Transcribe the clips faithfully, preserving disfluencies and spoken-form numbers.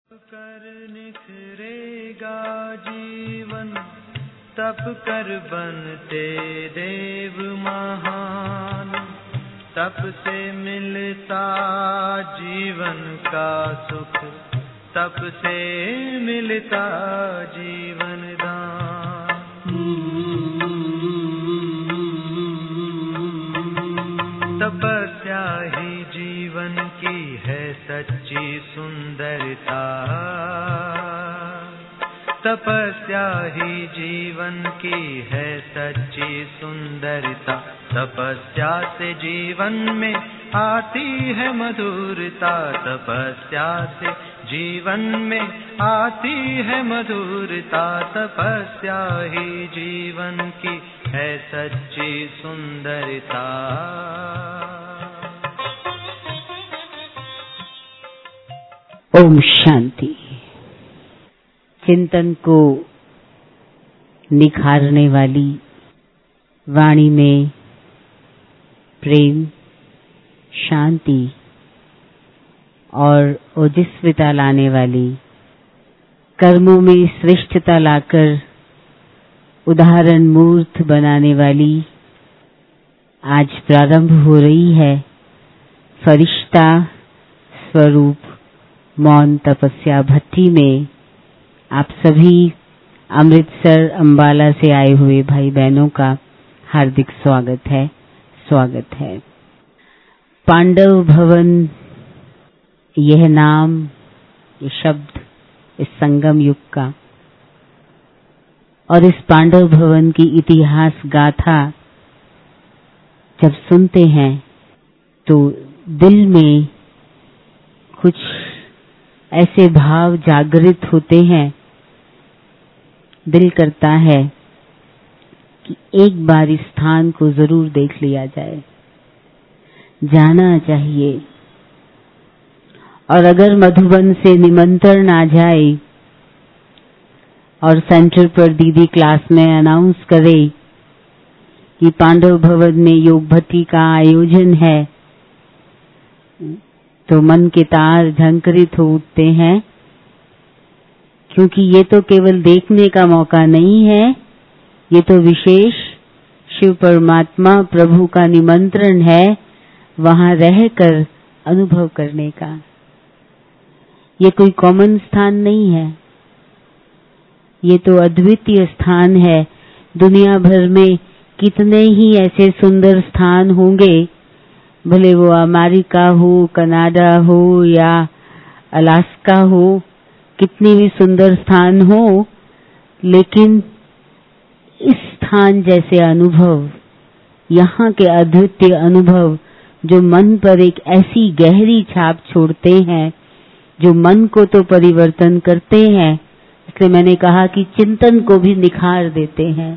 कर निखरेगा जीवन, तप कर बनते देव महान। तप से मिलता जीवन का सुख, तप से मिलता जीवन दान। तपस्या ही जीवन की है सच्ची सुंदरता, तपस्या ही जीवन की है सच्ची सुंदरता। तपस्या से जीवन में आती है मधुरता, तपस्या से जीवन में आती है मधुरता। तपस्या ही जीवन की है सच्ची सुंदरता। ओम शांति। चिंतन को निखारने वाली वाणी में प्रेम, शांति और ओजस्विता लाने वाली, कर्मों में श्रेष्ठता लाकर उदाहरण मूर्त बनाने वाली आज प्रारंभ हो रही है फरिश्ता स्वरूप मौन तपस्या भट्टी में। आप सभी अमृतसर अंबाला से आए हुए भाई बहनों का हार्दिक स्वागत है, स्वागत है। पांडव भवन, यह नाम, ये शब्द इस संगम युग का, और इस पांडव भवन की इतिहास गाथा जब सुनते हैं तो दिल में कुछ ऐसे भाव जागृत होते हैं। दिल करता है कि एक बार इस स्थान को जरूर देख लिया जाए, जाना चाहिए। और अगर मधुबन से निमंत्रण आ जाए और सेंटर पर दीदी क्लास में अनाउंस करे कि पांडव भवन में योग भट्टी का आयोजन है, तो मन के तार झंकृत हो उठते हैं, क्योंकि ये तो केवल देखने का मौका नहीं है, ये तो विशेष शिव परमात्मा प्रभु का निमंत्रण है वहां रहकर अनुभव करने का। ये कोई कॉमन स्थान नहीं है, ये तो अद्वितीय स्थान है। दुनिया भर में कितने ही ऐसे सुंदर स्थान होंगे, भले वो अमेरिका हो, कनाडा हो या अलास्का हो, कितनी भी सुंदर स्थान हो, लेकिन इस स्थान जैसे अनुभव, यहाँ के अद्वितीय अनुभव जो मन पर एक ऐसी गहरी छाप छोड़ते हैं, जो मन को तो परिवर्तन करते हैं, इसलिए मैंने कहा कि चिंतन को भी निखार देते हैं।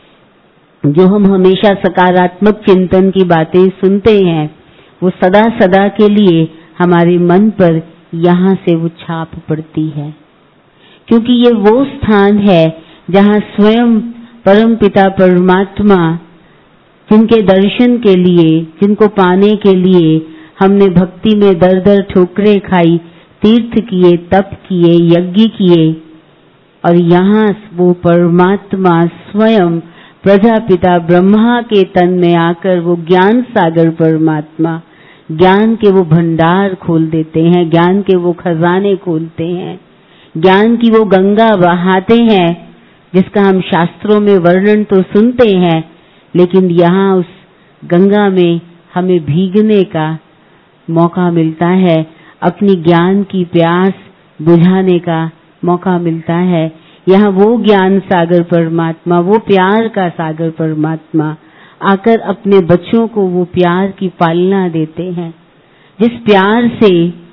जो हम हमेशा सकारात्मक चिंतन की बातें सुनते हैं, वो सदा सदा के लिए हमारे मन पर यहाँ से वो छाप पड़ती है, क्योंकि ये वो स्थान है जहाँ स्वयं परमपिता परमात्मा, जिनके दर्शन के लिए, जिनको पाने के लिए हमने भक्ति में दर दर ठोकरें खाई, तीर्थ किए, तप किए, यज्ञ किए, और यहाँ वो परमात्मा स्वयं प्रजापिता ब्रह्मा के तन में आकर वो ज्ञान सागर परमात्मा ज्ञान के वो भंडार खोल देते हैं, ज्ञान के वो खजाने खोलते हैं, ज्ञान की वो गंगा बहाते हैं, जिसका हम शास्त्रों में वर्णन तो सुनते हैं, लेकिन यहाँ उस गंगा में हमें भीगने का मौका मिलता है, अपनी ज्ञान की प्यास बुझाने का मौका मिलता है। यहाँ वो ज्ञान सागर परमात्मा, वो प्यार का सागर परमात्मा आकर अपने बच्चों को वो प्यार की पालना देते हैं, जिस प्यार से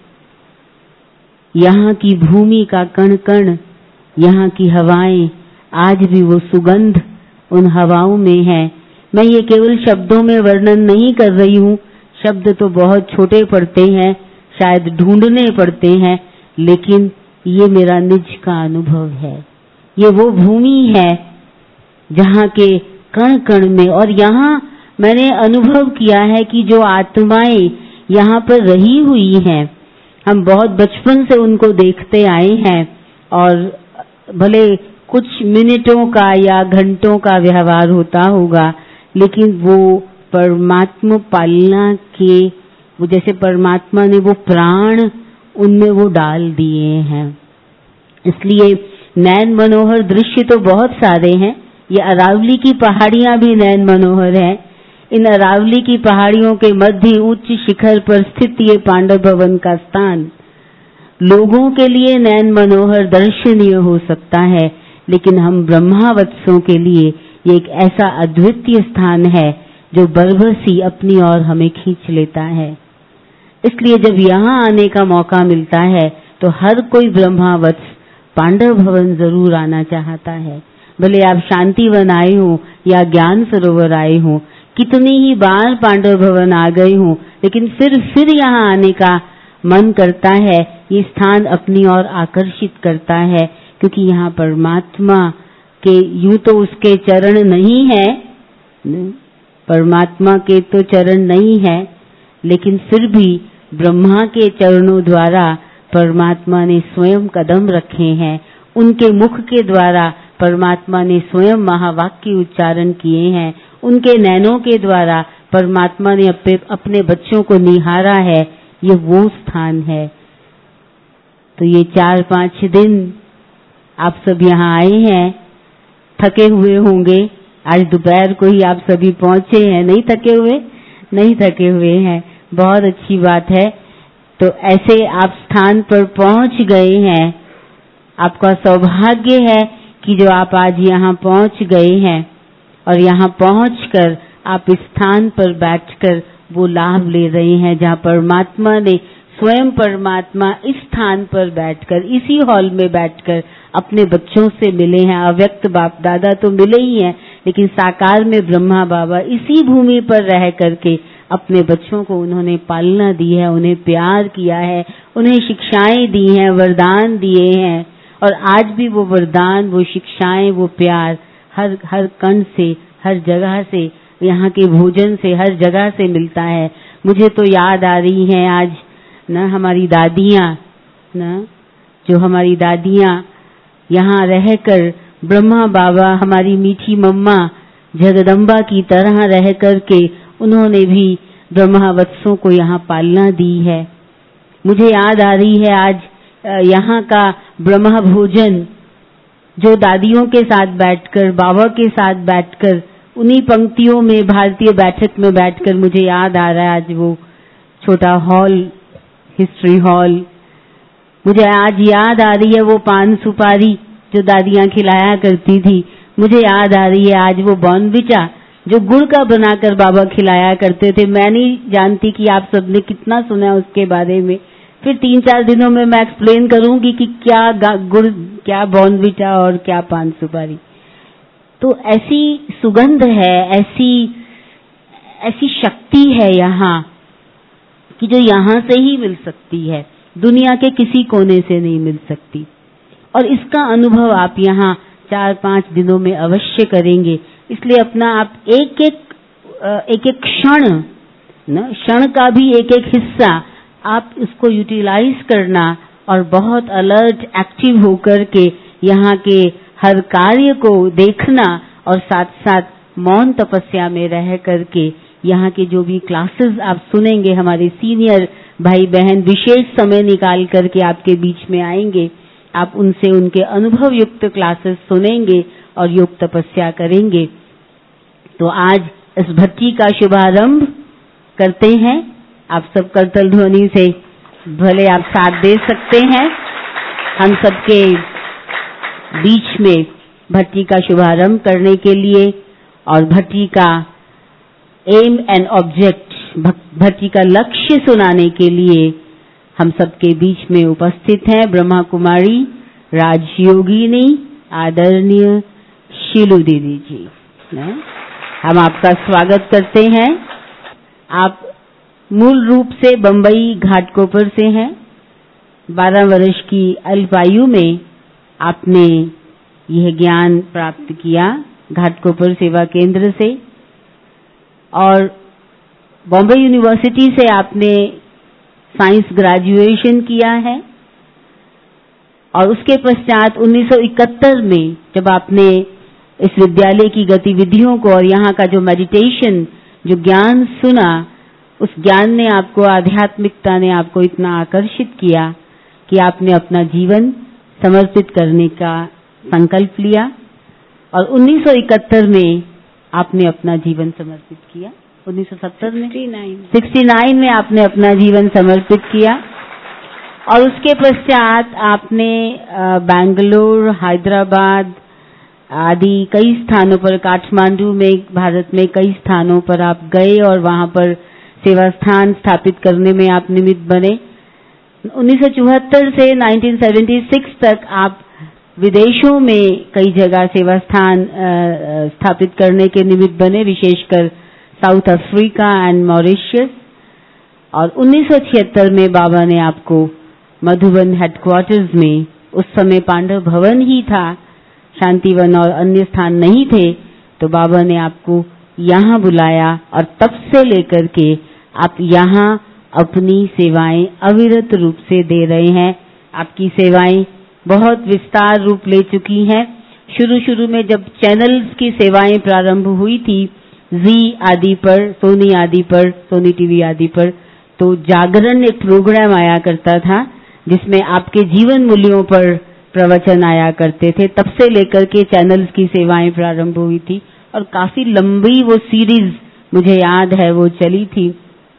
यहाँ की भूमि का कण कण, यहाँ की हवाएं, आज भी वो सुगंध उन हवाओं में है। मैं ये केवल शब्दों में वर्णन नहीं कर रही हूँ, शब्द तो बहुत छोटे पड़ते हैं, शायद ढूंढने पड़ते हैं, लेकिन ये मेरा निज का अनुभव है। ये वो भूमि है जहाँ के कण कण में, और यहाँ मैंने अनुभव किया है कि जो आत्माएं यहाँ पर रही हुई हैं, हम बहुत बचपन से उनको देखते आए हैं और भले कुछ मिनटों का या घंटों का व्यवहार होता होगा, लेकिन वो परमात्मा पालना के, वो जैसे परमात्मा ने वो प्राण उनमें वो डाल दिए हैं। इसलिए नैन मनोहर दृश्य तो बहुत सारे हैं। ये अरावली की पहाड़ियां भी नैन मनोहर हैं। इन अरावली की पहाड़ियों के मध्य उच्च शिखर पर स्थित ये पांडव भवन का स्थान लोगों के लिए नैन मनोहर दर्शनीय हो सकता है, लेकिन हम ब्रह्मावत्सों के लिए ये एक ऐसा अद्वितीय स्थान है जो बरबसी अपनी ओर हमें खींच लेता है। इसलिए जब यहाँ आने का मौका मिलता है तो हर कोई ब्रह्मावत्स पांडव भवन जरूर आना चाहता है। भले आप शांतिवन आए हो या ज्ञान सरोवर आए हो, कितनी ही बार पांडव भवन आ गए हो, लेकिन फिर फिर यहाँ आने का मन करता है। ये स्थान अपनी ओर आकर्षित करता है, क्योंकि यहाँ परमात्मा के यूं तो उसके चरण नहीं है, परमात्मा के तो चरण नहीं है, लेकिन फिर भी ब्रह्मा के चरणों द्वारा परमात्मा ने स्वयं कदम रखे हैं। उनके मुख के द्वारा परमात्मा ने स्वयं महावाक्य उच्चारण किए हैं। उनके नैनों के द्वारा परमात्मा ने अपने अपने बच्चों को निहारा है। ये वो स्थान है। तो ये चार पांच दिन आप सब यहाँ आए हैं, थके हुए होंगे। आज दोपहर को ही आप सभी पहुंचे हैं। नहीं थके हुए? नहीं थके हुए हैं, बहुत अच्छी बात है। तो ऐसे आप स्थान पर पहुंच गए हैं। आपका सौभाग्य है कि जो आप आज यहाँ पहुंच गए हैं और यहाँ पहुंचकर आप इस स्थान पर बैठकर वो लाभ ले रहे हैं जहाँ परमात्मा ने स्वयं परमात्मा इस स्थान पर बैठकर, इसी हॉल में बैठकर अपने बच्चों से मिले हैं। अव्यक्त बाप दादा तो मिले ही हैं, लेकिन साकार में ब्रह्मा बाबा इसी भूमि पर रह करके अपने बच्चों को उन्होंने पालना दी है, उन्हें प्यार किया है, उन्हें शिक्षाएं दी हैं, वरदान दिए हैं। और आज भी वो वरदान, वो शिक्षाएं, वो प्यार हर हर कण से, हर जगह से, यहाँ के भोजन से, हर जगह से मिलता है। मुझे तो याद आ रही है आज न हमारी दादियाँ, न जो हमारी दादियाँ यहाँ रहकर ब्रह्मा बाबा, हमारी मीठी मम्मा जगदम्बा की तरह रह करके उन्होंने भी ब्रह्मावत्सों को यहाँ पालना दी है। मुझे याद आ रही है आज यहाँ का ब्रह्मा भोजन, जो दादियों के साथ बैठकर, बाबा के साथ बैठकर, उन्हीं पंक्तियों में भारतीय बैठक में बैठकर, मुझे याद आ रहा है आज वो छोटा हॉल, हिस्ट्री हॉल। मुझे आज याद आ रही है वो पान सुपारी जो दादियाँ खिलाया करती थी। मुझे याद आ रही है आज वो बॉर्नविटा जो गुड़ का बनाकर बाबा खिलाया करते थे। मैं नहीं जानती कि आप सबने कितना सुना उसके बारे में। फिर तीन चार दिनों में मैं एक्सप्लेन करूंगी कि क्या गुड़, क्या बॉर्नविटा और क्या पान सुपारी। तो ऐसी सुगंध है, ऐसी ऐसी शक्ति है यहाँ कि जो यहाँ से ही मिल सकती है, दुनिया के किसी कोने से नहीं मिल सकती। और इसका अनुभव आप यहाँ चार पांच दिनों में अवश्य करेंगे। इसलिए अपना आप एक एक एक एक क्षण, न क्षण का भी एक एक हिस्सा आप इसको यूटिलाइज करना और बहुत अलर्ट, एक्टिव होकर के यहाँ के हर कार्य को देखना और साथ साथ मौन तपस्या में रह करके यहाँ के जो भी क्लासेस आप सुनेंगे, हमारे सीनियर भाई बहन विशेष समय निकाल करके आपके बीच में आएंगे, आप उनसे उनके अनुभव युक्त क्लासेस सुनेंगे और योग तपस्या करेंगे। तो आज इस भट्टी का शुभारंभ करते हैं। आप सब करतल ध्वनि से भले आप साथ दे सकते हैं। हम सबके बीच में भट्टी का शुभारंभ करने के लिए और भट्टी का एम एंड ऑब्जेक्ट, भट्टी का लक्ष्य सुनाने के लिए हम सबके बीच में उपस्थित हैं ब्रह्मा कुमारी राजयोगिनी आदरणीय शीलू दीदी जी। हम आपका स्वागत करते हैं। आप मूल रूप से बंबई घाटकोपर से हैं। बारह वर्ष की अल्पायु में आपने यह ज्ञान प्राप्त किया घाटकोपर सेवा केंद्र से, और बॉम्बे यूनिवर्सिटी से आपने साइंस ग्रेजुएशन किया है और उसके पश्चात उन्नीस सौ इकहत्तर में जब आपने इस विद्यालय की गतिविधियों को और यहाँ का जो मेडिटेशन, जो ज्ञान सुना, उस ज्ञान ने आपको, आध्यात्मिकता ने आपको इतना आकर्षित किया कि आपने अपना जीवन समर्पित करने का संकल्प लिया और उन्नीस सौ इकहत्तर में आपने अपना जीवन समर्पित किया। उन्नीस सौ सत्तर में उनहत्तर में आपने अपना जीवन समर्पित किया और उसके पश्चात आपने बेंगलुरु, हैदराबाद आदि कई स्थानों पर, काठमांडू में, भारत में कई स्थानों पर आप गए और वहां पर सेवा स्थान स्थापित करने में आप निमित्त बने। उन्नीस सौ चौहत्तर से उन्नीस सौ छिहत्तर तक आप विदेशों में कई जगह सेवा स्थान स्थापित करने के निमित्त बने, विशेषकर साउथ अफ्रीका एंड मॉरिशस। और उन्नीस सौ छिहत्तर में बाबा ने आपको मधुबन हेडक्वार्टर्स में, उस समय पांडव भवन ही था, शांतिवन और अन्य स्थान नहीं थे, तो बाबा ने आपको यहाँ बुलाया और तब से लेकर के आप यहाँ अपनी सेवाएं अविरत रूप से दे रहे हैं। आपकी सेवाएं बहुत विस्तार रूप ले चुकी हैं। शुरू शुरू में जब चैनल्स की सेवाएं प्रारंभ हुई थी, जी आदि पर, सोनी आदि पर, सोनी टीवी आदि पर, तो जागरण एक प्रोग्राम आया करता था जिसमें आपके जीवन मूल्यों पर प्रवचन आया करते थे। तब से लेकर के चैनल्स की सेवाएं प्रारंभ हुई थी और काफी लंबी वो सीरीज मुझे याद है वो चली थी।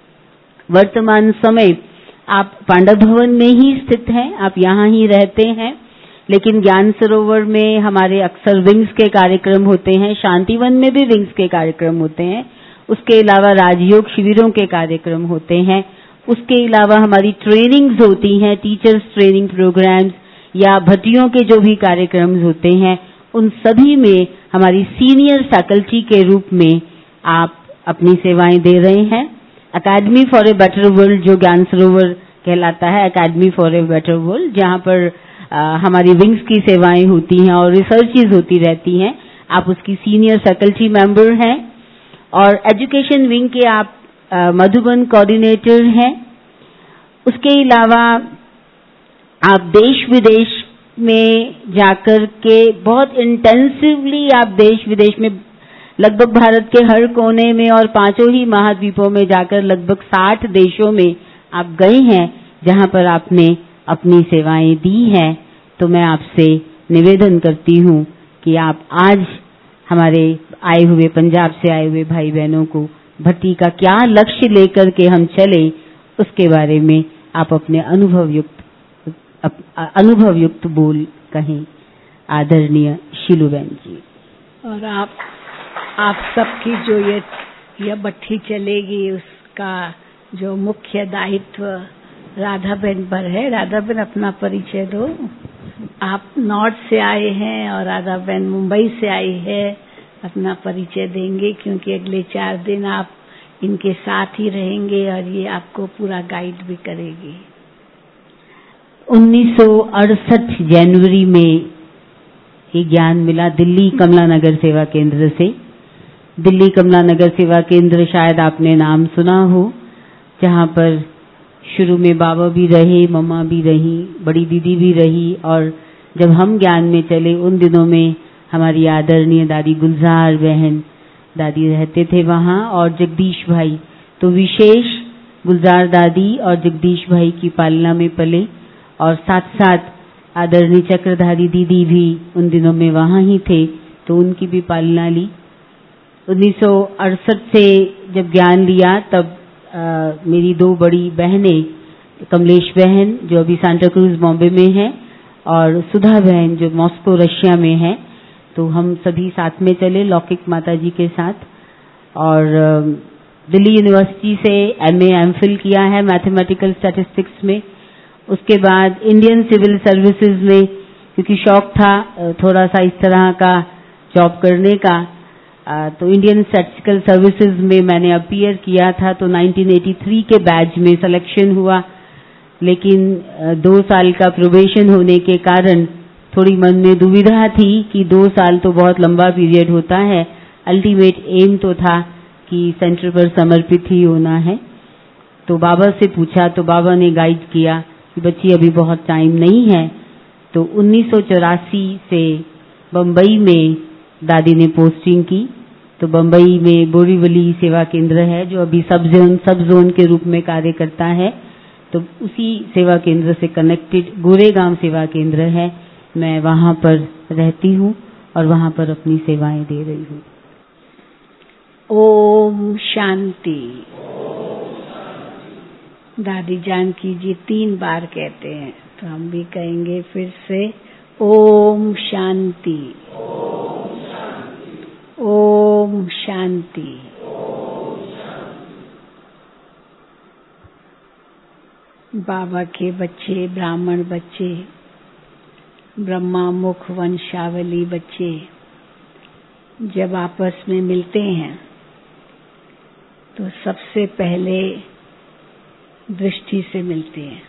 वर्तमान समय आप पांडव भवन में ही स्थित हैं, आप यहाँ ही रहते हैं, लेकिन ज्ञान सरोवर में हमारे अक्सर विंग्स के कार्यक्रम होते हैं, शांतिवन में भी विंग्स के कार्यक्रम होते हैं, उसके अलावा राजयोग शिविरों के कार्यक्रम होते हैं, उसके अलावा हमारी ट्रेनिंग्स होती हैं, टीचर्स ट्रेनिंग प्रोग्राम्स या भट्टियों के जो भी कार्यक्रम होते हैं, उन सभी में हमारी सीनियर फैकल्टी के रूप में आप अपनी सेवाएं दे रहे हैं। Academy for a better world जो ज्ञान सरोवर कहलाता है, academy for a better world, जहाँ पर आ, हमारी विंग्स की सेवाएं होती हैं और रिसर्चेज होती रहती हैं, आप उसकी सीनियर फैकल्टी मेंबर हैं और एजुकेशन विंग के आप आ, मधुबन कोऑर्डिनेटर हैं। उसके अलावा आप देश विदेश में जाकर के बहुत इंटेंसिवली आप देश विदेश में लगभग भारत के हर कोने में और पांचों ही महाद्वीपों में जाकर लगभग साठ देशों में आप गए हैं जहां पर आपने अपनी सेवाएं दी हैं। तो मैं आपसे निवेदन करती हूं कि आप आज हमारे आए हुए, पंजाब से आए हुए भाई बहनों को भट्टी का क्या लक्ष्य लेकर के हम चले, उसके बारे में आप अपने अनुभव युक्त अनुभव युक्त बोल कहें। आदरणीय शीलूबेन जी। और आप आप सबकी जो ये यह भट्टी चलेगी उसका जो मुख्य दायित्व राधा बहन पर है। राधा बहन अपना परिचय दो। आप नॉर्थ से आए हैं और राधा बहन मुंबई से आई है, अपना परिचय देंगे क्योंकि अगले चार दिन आप इनके साथ ही रहेंगे और ये आपको पूरा गाइड भी करेगी। उन्नीस सौ अड़सठ जनवरी में ये ज्ञान मिला दिल्ली कमला नगर सेवा केंद्र से। दिल्ली कमला नगर सेवा केंद्र शायद आपने नाम सुना हो, जहाँ पर शुरू में बाबा भी रहे, मम्मा भी रही, बड़ी दीदी भी रही और जब हम ज्ञान में चले उन दिनों में हमारी आदरणीय दादी गुलजार बहन दादी रहते थे वहाँ और जगदीश भाई। तो विशेष गुलजार दादी और जगदीश भाई की पालना में पले और साथ साथ आदरणीय चक्रधारी दीदी भी उन दिनों में वहाँ ही थे, तो उनकी भी पालना ली। उन्नीस सौ अड़सठ से जब ज्ञान लिया तब आ, मेरी दो बड़ी बहनें, कमलेश बहन जो अभी सांता क्रूज बॉम्बे में है और सुधा बहन जो मॉस्को रशिया में है, तो हम सभी साथ में चले लौकिक माता जी के साथ और दिल्ली यूनिवर्सिटी से एमए एमफिल किया है मैथमेटिकल स्टैटिस्टिक्स में। उसके बाद इंडियन सिविल सर्विसेज में क्योंकि शौक था थोड़ा सा इस तरह का जॉब करने का, तो इंडियन स्टैटिस्टिकल सर्विसेज में मैंने अपीयर किया था। तो नाइनटीन एटी थ्री के बैच में सिलेक्शन हुआ, लेकिन दो साल का प्रोबेशन होने के कारण थोड़ी मन में दुविधा थी कि दो साल तो बहुत लंबा पीरियड होता है। अल्टीमेट एम तो था कि सेंटर पर समर्पित ही होना है। तो बाबा से पूछा तो बाबा ने गाइड किया कि बच्ची अभी बहुत टाइम नहीं है। तो उन्नीस सौ चौरासी से बम्बई में दादी ने पोस्टिंग की। तो बम्बई में बोरीवली सेवा केंद्र है जो अभी सब जोन सब जोन के रूप में कार्य करता है। तो उसी सेवा केंद्र से कनेक्टेड गोरेगांव सेवा केंद्र है। मैं वहाँ पर रहती हूँ और वहाँ पर अपनी सेवाएं दे रही हूँ। ओम शांति। दादी जानकी जी तीन बार कहते हैं तो हम भी कहेंगे फिर से ओम शांति, ओम शांति। बाबा के बच्चे, ब्राह्मण बच्चे, ब्रह्मा मुख वंशावली बच्चे जब आपस में मिलते हैं तो सबसे पहले दृष्टि से मिलते हैं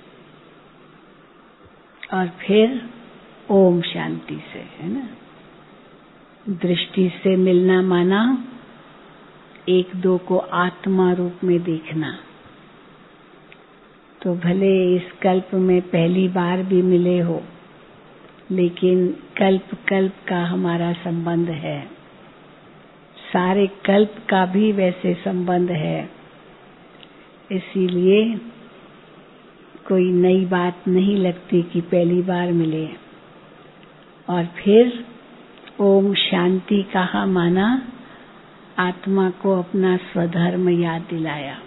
और फिर ओम शांति से, है ना। दृष्टि से मिलना माना एक दो को आत्मा रूप में देखना। तो भले इस कल्प में पहली बार भी मिले हो, लेकिन कल्प कल्प का हमारा संबंध है, सारे कल्प का भी वैसे संबंध है। इसीलिए कोई नई बात नहीं लगती कि पहली बार मिले। और फिर ओम शांति कहा माना आत्मा को अपना स्वधर्म याद दिलाया।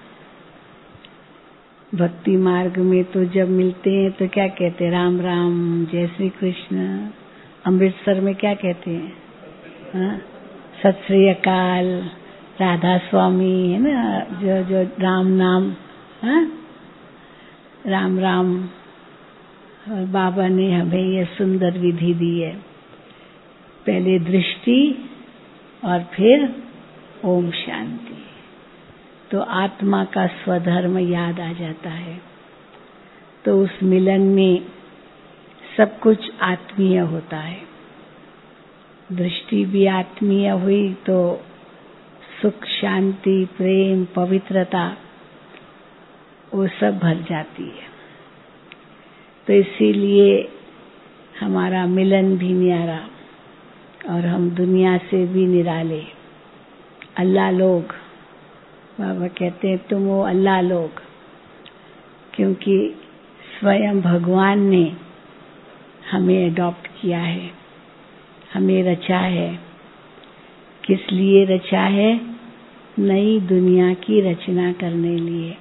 भक्ति मार्ग में तो जब मिलते हैं तो क्या कहते हैं? राम राम, जय श्री कृष्ण। अमृतसर में क्या कहते हैं? हाँ, सत श्री अकाल, राधा स्वामी, है ना, जो जो राम नाम, हाँ, राम राम। और बाबा ने हमें यह सुंदर विधि दी है, पहले दृष्टि और फिर ओम शांति। तो आत्मा का स्वधर्म याद आ जाता है। तो उस मिलन में सब कुछ आत्मीय होता है। दृष्टि भी आत्मीय हुई तो सुख, शांति, प्रेम, पवित्रता वो सब भर जाती है। तो इसीलिए हमारा मिलन भी न्यारा और हम दुनिया से भी निराले। अल्लाह लोग, बाबा कहते हैं तुम वो अल्लाह लोग, क्योंकि स्वयं भगवान ने हमें अडॉप्ट किया है, हमें रचा है। किस लिए रचा है? नई दुनिया की रचना करने लिए,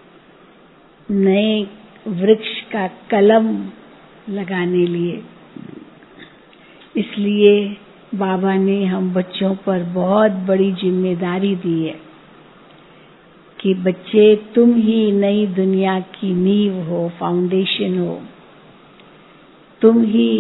नए वृक्ष का कलम लगाने लिए। इसलिए बाबा ने हम बच्चों पर बहुत बड़ी जिम्मेदारी दी है कि बच्चे तुम ही नई दुनिया की नींव हो, फाउंडेशन हो। तुम ही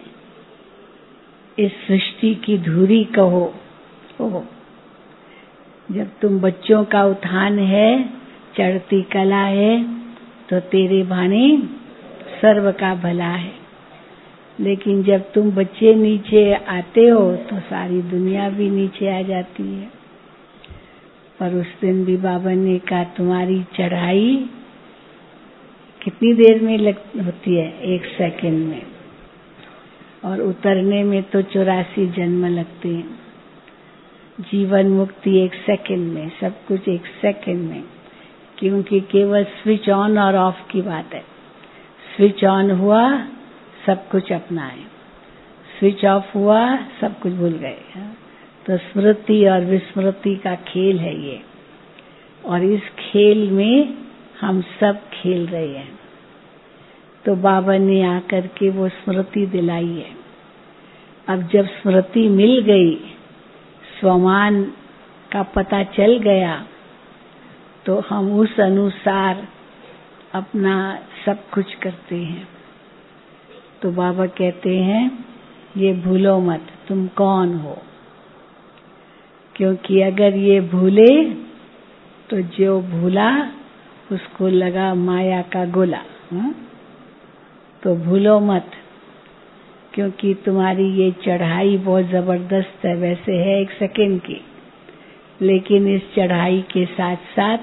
इस सृष्टि की धुरी कहो हो। जब तुम बच्चों का उत्थान है, चढ़ती कला है, तो तेरे भाने सर्व का भला है। लेकिन जब तुम बच्चे नीचे आते हो तो सारी दुनिया भी नीचे आ जाती है। पर उस दिन भी बाबा ने कहा तुम्हारी चढ़ाई कितनी देर में लग होती है? एक सेकंड में। और उतरने में तो चौरासी जन्म लगते हैं। जीवन मुक्ति एक सेकंड में, सब कुछ एक सेकंड में, क्योंकि केवल स्विच ऑन और ऑफ की बात है। स्विच ऑन हुआ सब कुछ अपना है, स्विच ऑफ हुआ सब कुछ भूल गए। तो स्मृति और विस्मृति का खेल है ये, और इस खेल में हम सब खेल रहे हैं। तो बाबा ने आकर के वो स्मृति दिलाई है। अब जब स्मृति मिल गई, स्वमान का पता चल गया, तो हम उस अनुसार अपना सब कुछ करते हैं। तो बाबा कहते हैं ये भूलो मत तुम कौन हो, क्योंकि अगर ये भूले तो जो भूला उसको लगा माया का गोला। हा? तो भूलो मत, क्योंकि तुम्हारी ये चढ़ाई बहुत जबरदस्त है। वैसे है एक सेकंड की, लेकिन इस चढ़ाई के साथ साथ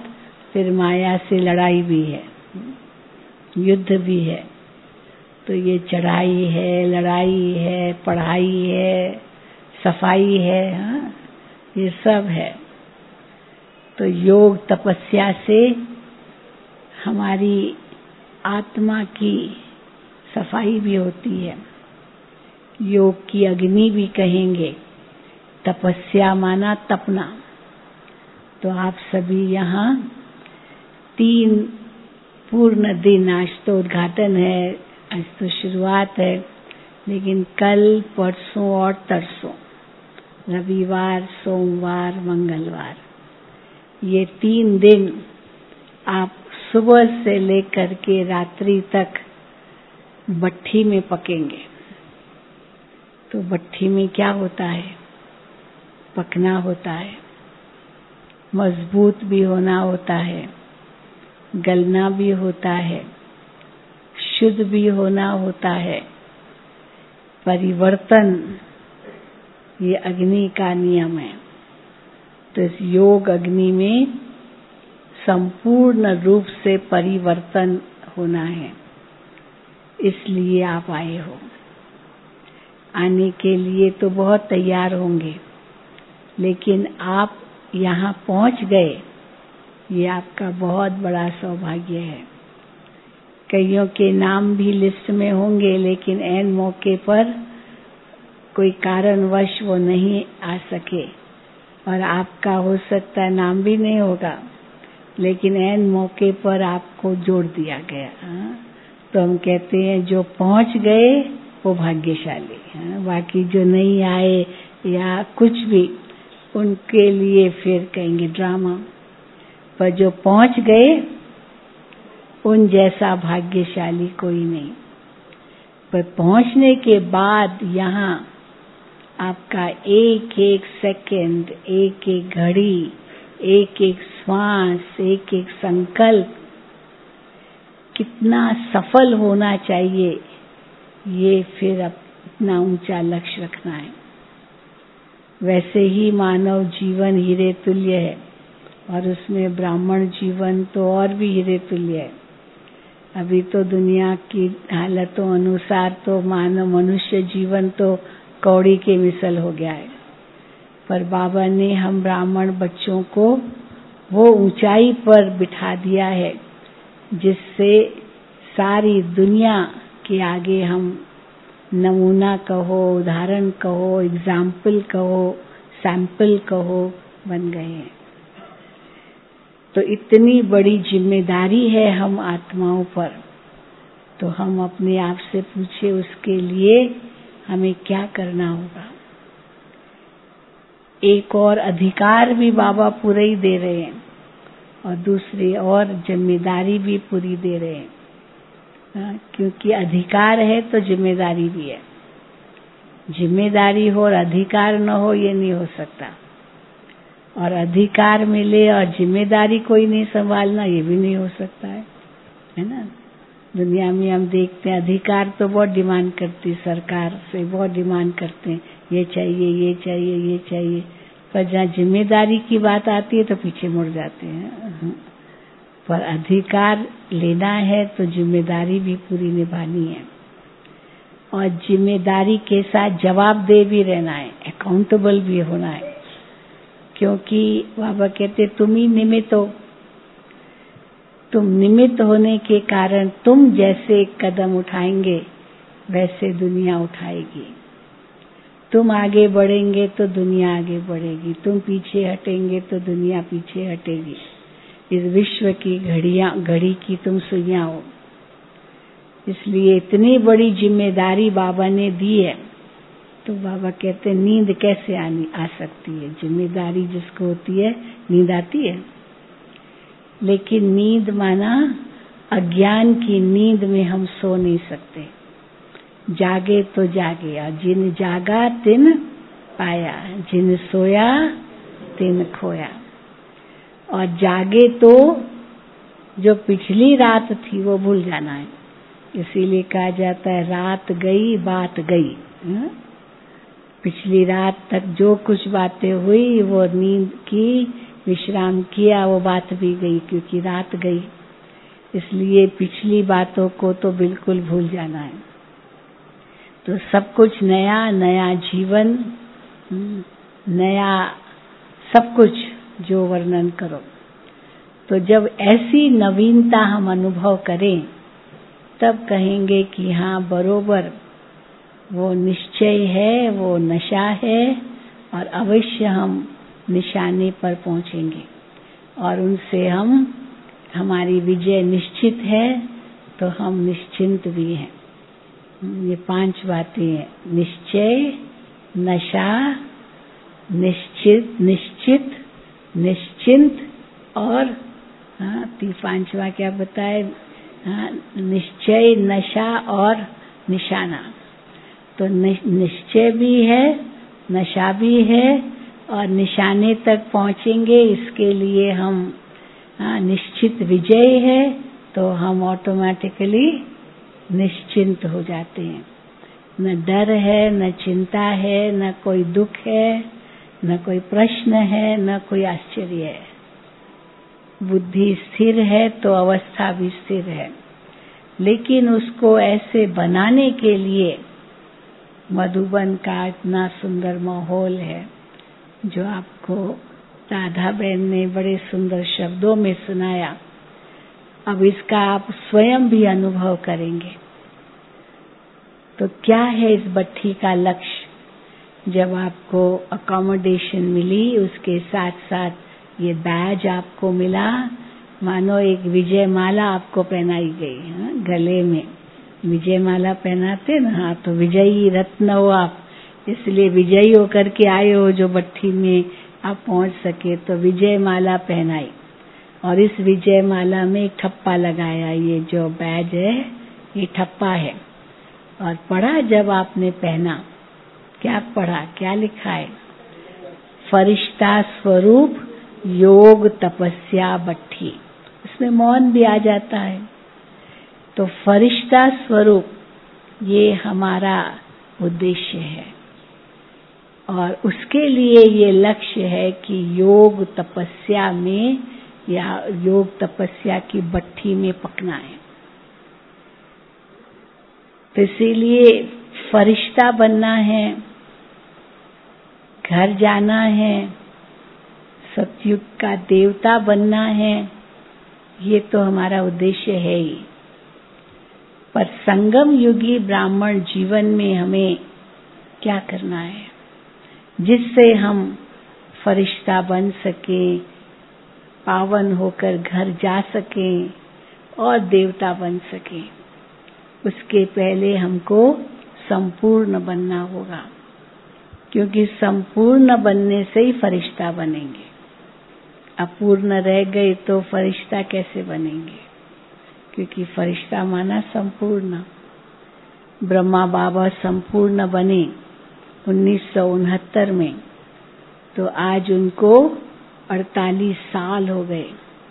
फिर माया से लड़ाई भी है, युद्ध भी है। तो ये चढ़ाई है, लड़ाई है, पढ़ाई है, सफाई है, हाँ, ये सब है। तो योग तपस्या से हमारी आत्मा की सफाई भी होती है। योग की अग्नि भी कहेंगे, तपस्या माना तपना। तो आप सभी यहाँ तीन पूर्ण दिन, आज तो उद्घाटन है, आज तो शुरुआत है, लेकिन कल, परसों और तरसों, रविवार, सोमवार, मंगलवार, ये तीन दिन आप सुबह से लेकर के रात्रि तक भट्ठी में पकेंगे। तो भट्ठी में क्या होता है? पकना होता है, मजबूत भी होना होता है, गलना भी होता है, शुद्ध भी होना होता है। परिवर्तन ये अग्नि का नियम है। तो इस योग अग्नि में संपूर्ण रूप से परिवर्तन होना है, इसलिए आप आए हो। आने के लिए तो बहुत तैयार होंगे, लेकिन आप यहाँ पहुँच गए, ये आपका बहुत बड़ा सौभाग्य है। कईयों के नाम भी लिस्ट में होंगे, लेकिन ऐन मौके पर कोई कारणवश वो नहीं आ सके, और आपका हो सकता है नाम भी नहीं होगा, लेकिन ऐन मौके पर आपको जोड़ दिया गया। हाँ? तो हम कहते हैं जो पहुंच गए वो भाग्यशाली। हाँ? बाकी जो नहीं आए या कुछ भी, उनके लिए फिर कहेंगे ड्रामा। पर जो पहुंच गए उन जैसा भाग्यशाली कोई नहीं। पर पहुंचने के बाद यहाँ आपका एक एक सेकंड, एक एक घड़ी, एक एक श्वास, एक एक संकल्प कितना सफल होना चाहिए, ये फिर अपना ऊंचा लक्ष्य रखना है। वैसे ही मानव जीवन हीरे तुल्य है, और उसमें ब्राह्मण जीवन तो और भी हीरे तुल्य है। अभी तो दुनिया की हालतों अनुसार तो मानव मनुष्य जीवन तो कौड़ी के मिसल हो गया है, पर बाबा ने हम ब्राह्मण बच्चों को वो ऊंचाई पर बिठा दिया है जिससे सारी दुनिया के आगे हम नमूना कहो, उदाहरण कहो, एग्जाम्पल कहो, सैंपल कहो, बन गए हैं। तो इतनी बड़ी जिम्मेदारी है हम आत्माओं पर, तो हम अपने आप से पूछे उसके लिए हमें क्या करना होगा। एक और अधिकार भी बाबा पूरे ही दे रहे हैं, और दूसरी और जिम्मेदारी भी पूरी दे रहे हैं। हाँ, क्योंकि अधिकार है तो जिम्मेदारी भी है। जिम्मेदारी हो और अधिकार न हो, ये नहीं हो सकता। और अधिकार मिले और जिम्मेदारी कोई नहीं संभालना, ये भी नहीं हो सकता है, है ना। दुनिया में हम देखते हैं अधिकार तो बहुत डिमांड करती, सरकार से बहुत डिमांड करते हैं, ये चाहिए, ये चाहिए, ये चाहिए, पर जहाँ जिम्मेदारी की बात आती है तो पीछे मुड़ जाते हैं। पर अधिकार लेना है तो जिम्मेदारी भी पूरी निभानी है, और जिम्मेदारी के साथ जवाबदेह भी रहना है, अकाउंटेबल भी होना है। क्योंकि बाबा कहते तुम ही निमित्त हो, तुम निमित्त होने के कारण तुम जैसे एक कदम उठाएंगे वैसे दुनिया उठाएगी। तुम आगे बढ़ेंगे तो दुनिया आगे बढ़ेगी, तुम पीछे हटेंगे तो दुनिया पीछे हटेगी। इस विश्व की घड़ियां घड़ी की तुम सुइयां हो। इसलिए इतनी बड़ी जिम्मेदारी बाबा ने दी है। तो बाबा कहते नींद कैसे आनी आ सकती है? जिम्मेदारी जिसको होती है नींद आती है, लेकिन नींद माना अज्ञान की नींद में हम सो नहीं सकते। जागे तो जागे, और जिन जागा तिन पाया, जिन सोया तिन खोया। और जागे तो जो पिछली रात थी वो भूल जाना है। इसीलिए कहा जाता है रात गई बात गई। है? पिछली रात तक जो कुछ बातें हुई वो नींद की विश्राम किया वो बात भी गई, क्योंकि रात गई, इसलिए पिछली बातों को तो बिल्कुल भूल जाना है। तो सब कुछ नया, नया जीवन, नया सब कुछ जो वर्णन करो। तो जब ऐसी नवीनता हम अनुभव करें तब कहेंगे कि हाँ बरोबर वो निश्चय है, वो नशा है, और अवश्य हम निशाने पर पहुंचेंगे और उनसे हम हमारी विजय निश्चित है, तो हम निश्चिंत भी हैं। ये पांच बातें हैं, निश्चय, नशा, निश्चित, निश्चित, निश्चिंत और हाँ ती पांचवा क्या बताए, हाँ निश्चय, नशा और निशाना। तो निश्चय भी है, नशा भी है और निशाने तक पहुंचेंगे, इसके लिए हम हाँ निश्चित विजय है, तो हम ऑटोमेटिकली निश्चिंत हो जाते हैं। न डर है, न चिंता है, न कोई दुख है, न कोई प्रश्न है, न कोई आश्चर्य है। बुद्धि स्थिर है तो अवस्था भी स्थिर है, लेकिन उसको ऐसे बनाने के लिए मधुबन का इतना सुंदर माहौल है, जो आपको राधा बहन ने बड़े सुंदर शब्दों में सुनाया। अब इसका आप स्वयं भी अनुभव करेंगे। तो क्या है इस भट्ठी का लक्ष्य? जब आपको अकोमोडेशन मिली, उसके साथ साथ ये बैज आपको मिला, मानो एक विजय माला आपको पहनाई गई है गले में। विजय माला पहनाते ना, हाँ तो विजयी रत्न हो आप, इसलिए विजयी होकर के आए हो जो भट्ठी में आप पहुंच सके, तो विजय माला पहनाई और इस विजय माला में एक ठप्पा लगाया। ये जो बैज है ये ठप्पा है। और पढ़ा जब आपने पहना, क्या पढ़ा, क्या लिखा है? फरिश्ता स्वरूप योग तपस्या भट्ठी। इसमें मौन भी आ जाता है। तो फरिश्ता स्वरूप ये हमारा उद्देश्य है और उसके लिए ये लक्ष्य है कि योग तपस्या में या योग तपस्या की भट्ठी में पकना है। तो इसीलिए फरिश्ता बनना है, घर जाना है, सतयुग का देवता बनना है, ये तो हमारा उद्देश्य है ही। पर संगम युगी ब्राह्मण जीवन में हमें क्या करना है जिससे हम फरिश्ता बन सके, पावन होकर घर जा सके और देवता बन सके? उसके पहले हमको संपूर्ण बनना होगा, क्योंकि संपूर्ण बनने से ही फरिश्ता बनेंगे। अपूर्ण रह गए तो फरिश्ता कैसे बनेंगे? क्योंकि फरिश्ता माना संपूर्ण। ब्रह्मा बाबा संपूर्ण बने उन्नीस सौ उनहत्तर में, तो आज उनको अड़तालीस साल हो गए।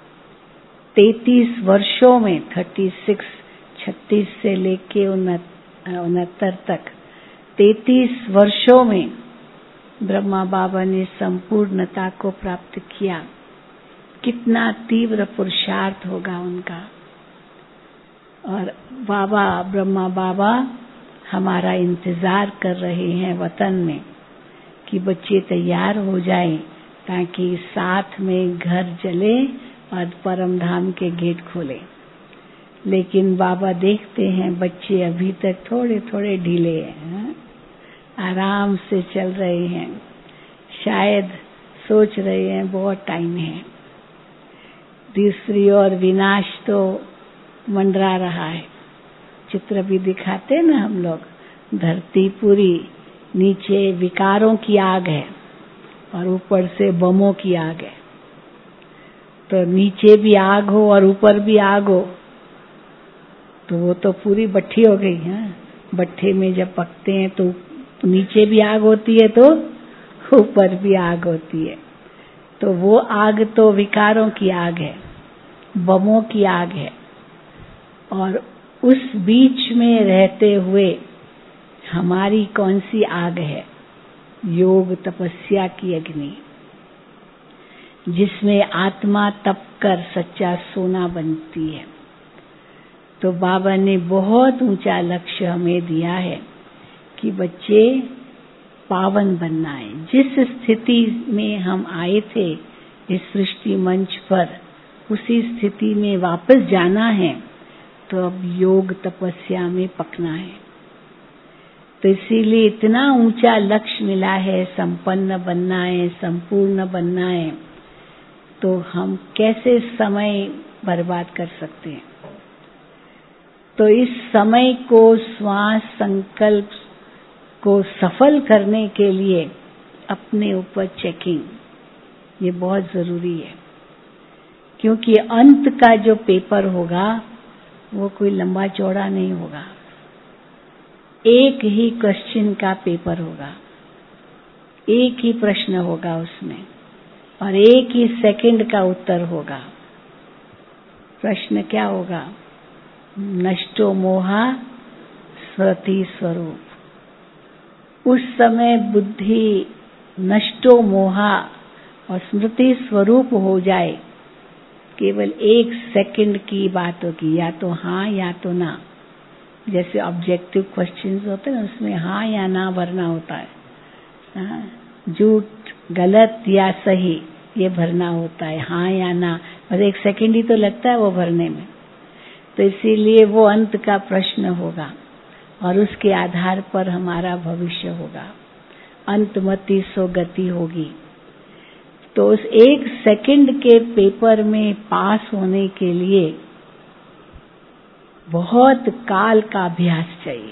तैतीस वर्षों में छत्तीस छत्तीस से लेके उनहत्तर तक तैतीस वर्षों में ब्रह्मा बाबा ने संपूर्णता को प्राप्त किया। कितना तीव्र पुरुषार्थ होगा उनका। और बाबा ब्रह्मा बाबा हमारा इंतजार कर रहे हैं वतन में कि बच्चे तैयार हो जाएं, ताकि साथ में घर जले और परम धाम के गेट खोले। लेकिन बाबा देखते हैं बच्चे अभी तक थोड़े थोड़े ढीले हैं, आराम से चल रहे हैं, शायद सोच रहे हैं बहुत टाइम है। दूसरी ओर विनाश तो मंडरा रहा है। चित्र भी दिखाते ना हम लोग, धरती पूरी नीचे विकारों की आग है और ऊपर से बमों की आग है। तो नीचे भी आग हो और ऊपर भी आग हो तो वो तो पूरी भट्ठी हो गई है। भट्ठे में जब पकते हैं तो नीचे भी आग होती है तो ऊपर भी आग होती है। तो वो आग तो विकारों की आग है, बमों की आग है। और उस बीच में रहते हुए हमारी कौन सी आग है? योग तपस्या की अग्नि। जिसमें आत्मा तप कर सच्चा सोना बनती है। तो बाबा ने बहुत ऊंचा लक्ष्य हमें दिया है कि बच्चे पावन बनना है। जिस स्थिति में हम आए थे इस सृष्टि मंच पर, उसी स्थिति में वापस जाना है। तो अब योग तपस्या में पकना है। तो इसीलिए इतना ऊंचा लक्ष्य मिला है, संपन्न बनना है, संपूर्ण बनना है। तो हम कैसे समय बर्बाद कर सकते हैं? तो इस समय को, श्वास संकल्प को सफल करने के लिए अपने ऊपर चेकिंग, ये बहुत जरूरी है। क्योंकि अंत का जो पेपर होगा वो कोई लंबा चौड़ा नहीं होगा। एक ही क्वेश्चन का पेपर होगा, एक ही प्रश्न होगा उसमें, और एक ही सेकंड का उत्तर होगा। प्रश्न क्या होगा? नष्टो मोहा स्मृति स्वरूप। उस समय बुद्धि नष्टो मोहा और स्मृति स्वरूप हो जाए, केवल एक सेकंड की बात होगी, या तो हाँ या तो ना। जैसे ऑब्जेक्टिव क्वेश्चंस होते हैं उसमें हाँ या ना भरना होता है, झूठ गलत या सही ये भरना होता है, हाँ या ना। बस एक सेकंड ही तो लगता है वो भरने में। तो इसीलिए वो अंत का प्रश्न होगा और उसके आधार पर हमारा भविष्य होगा। अंतमति सो गति होगी। तो उस एक सेकंड के पेपर में पास होने के लिए बहुत काल का अभ्यास चाहिए।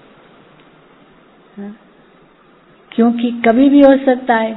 हा? क्योंकि कभी भी हो सकता है,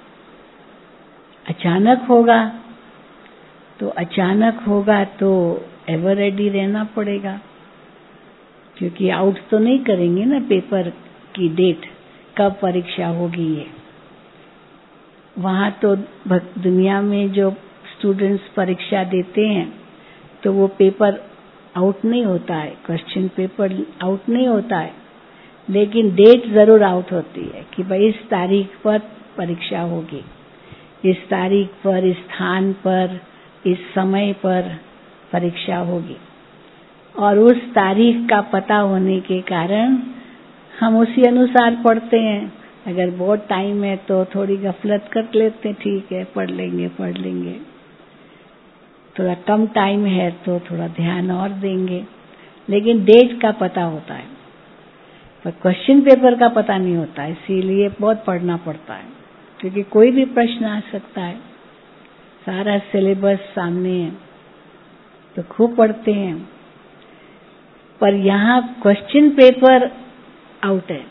अचानक होगा। तो अचानक होगा तो एवर रेडी रहना पड़ेगा, क्योंकि आउट तो नहीं करेंगे ना पेपर की डेट, कब परीक्षा होगी ये। वहां तो दुनिया में जो स्टूडेंट्स परीक्षा देते हैं तो वो पेपर आउट नहीं होता है, क्वेश्चन पेपर आउट नहीं होता है, लेकिन डेट जरूर आउट होती है कि भाई इस तारीख पर परीक्षा होगी, इस तारीख पर, इस स्थान पर, इस समय पर परीक्षा होगी। और उस तारीख का पता होने के कारण हम उसी अनुसार पढ़ते हैं। अगर बहुत टाइम है तो थोड़ी गफलत कर लेते हैं, ठीक है पढ़ लेंगे पढ़ लेंगे। थोड़ा कम टाइम है तो थोड़ा ध्यान और देंगे, लेकिन डेट का पता होता है, पर क्वेश्चन पेपर का पता नहीं होता। इसीलिए बहुत पढ़ना पड़ता है, क्योंकि कोई भी प्रश्न आ सकता है। सारा सिलेबस सामने है तो खूब पढ़ते हैं, पर यहाँ क्वेश्चन पेपर आउट है।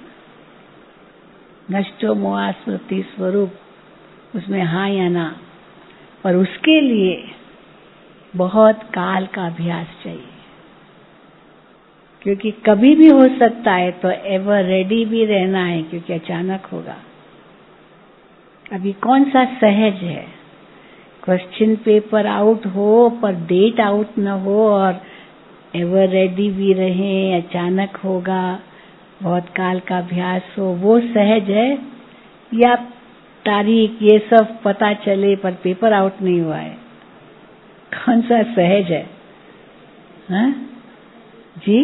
नष्टो मोहा स्मृति स्वरूप, उसमें हाँ या ना। पर उसके लिए बहुत काल का अभ्यास चाहिए, क्योंकि कभी भी हो सकता है। तो एवर रेडी भी रहना है, क्योंकि अचानक होगा। अभी कौन सा सहज है? क्वेश्चन पेपर आउट हो पर डेट आउट न हो, और एवर रेडी भी रहे, अचानक होगा, बहुत काल का अभ्यास हो, वो सहज है? या तारीख ये सब पता चले पर पेपर आउट नहीं हुआ है? कौन सा सहज है? हाँ जी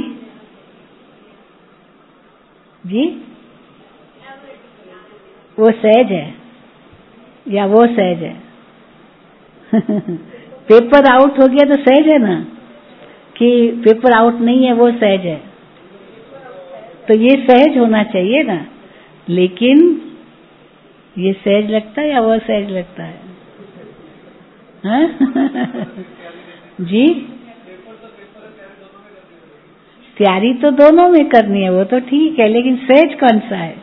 जी, वो सहज है या वो सहज है? पेपर आउट हो गया तो सहज है ना, कि पेपर आउट नहीं है वो सहज है? तो ये सहज होना चाहिए ना। लेकिन ये सहज लगता है या वो सहज लगता है? हाँ? जी, तैयारी तो दोनों में करनी है, वो तो ठीक है, लेकिन सहज कौन सा है?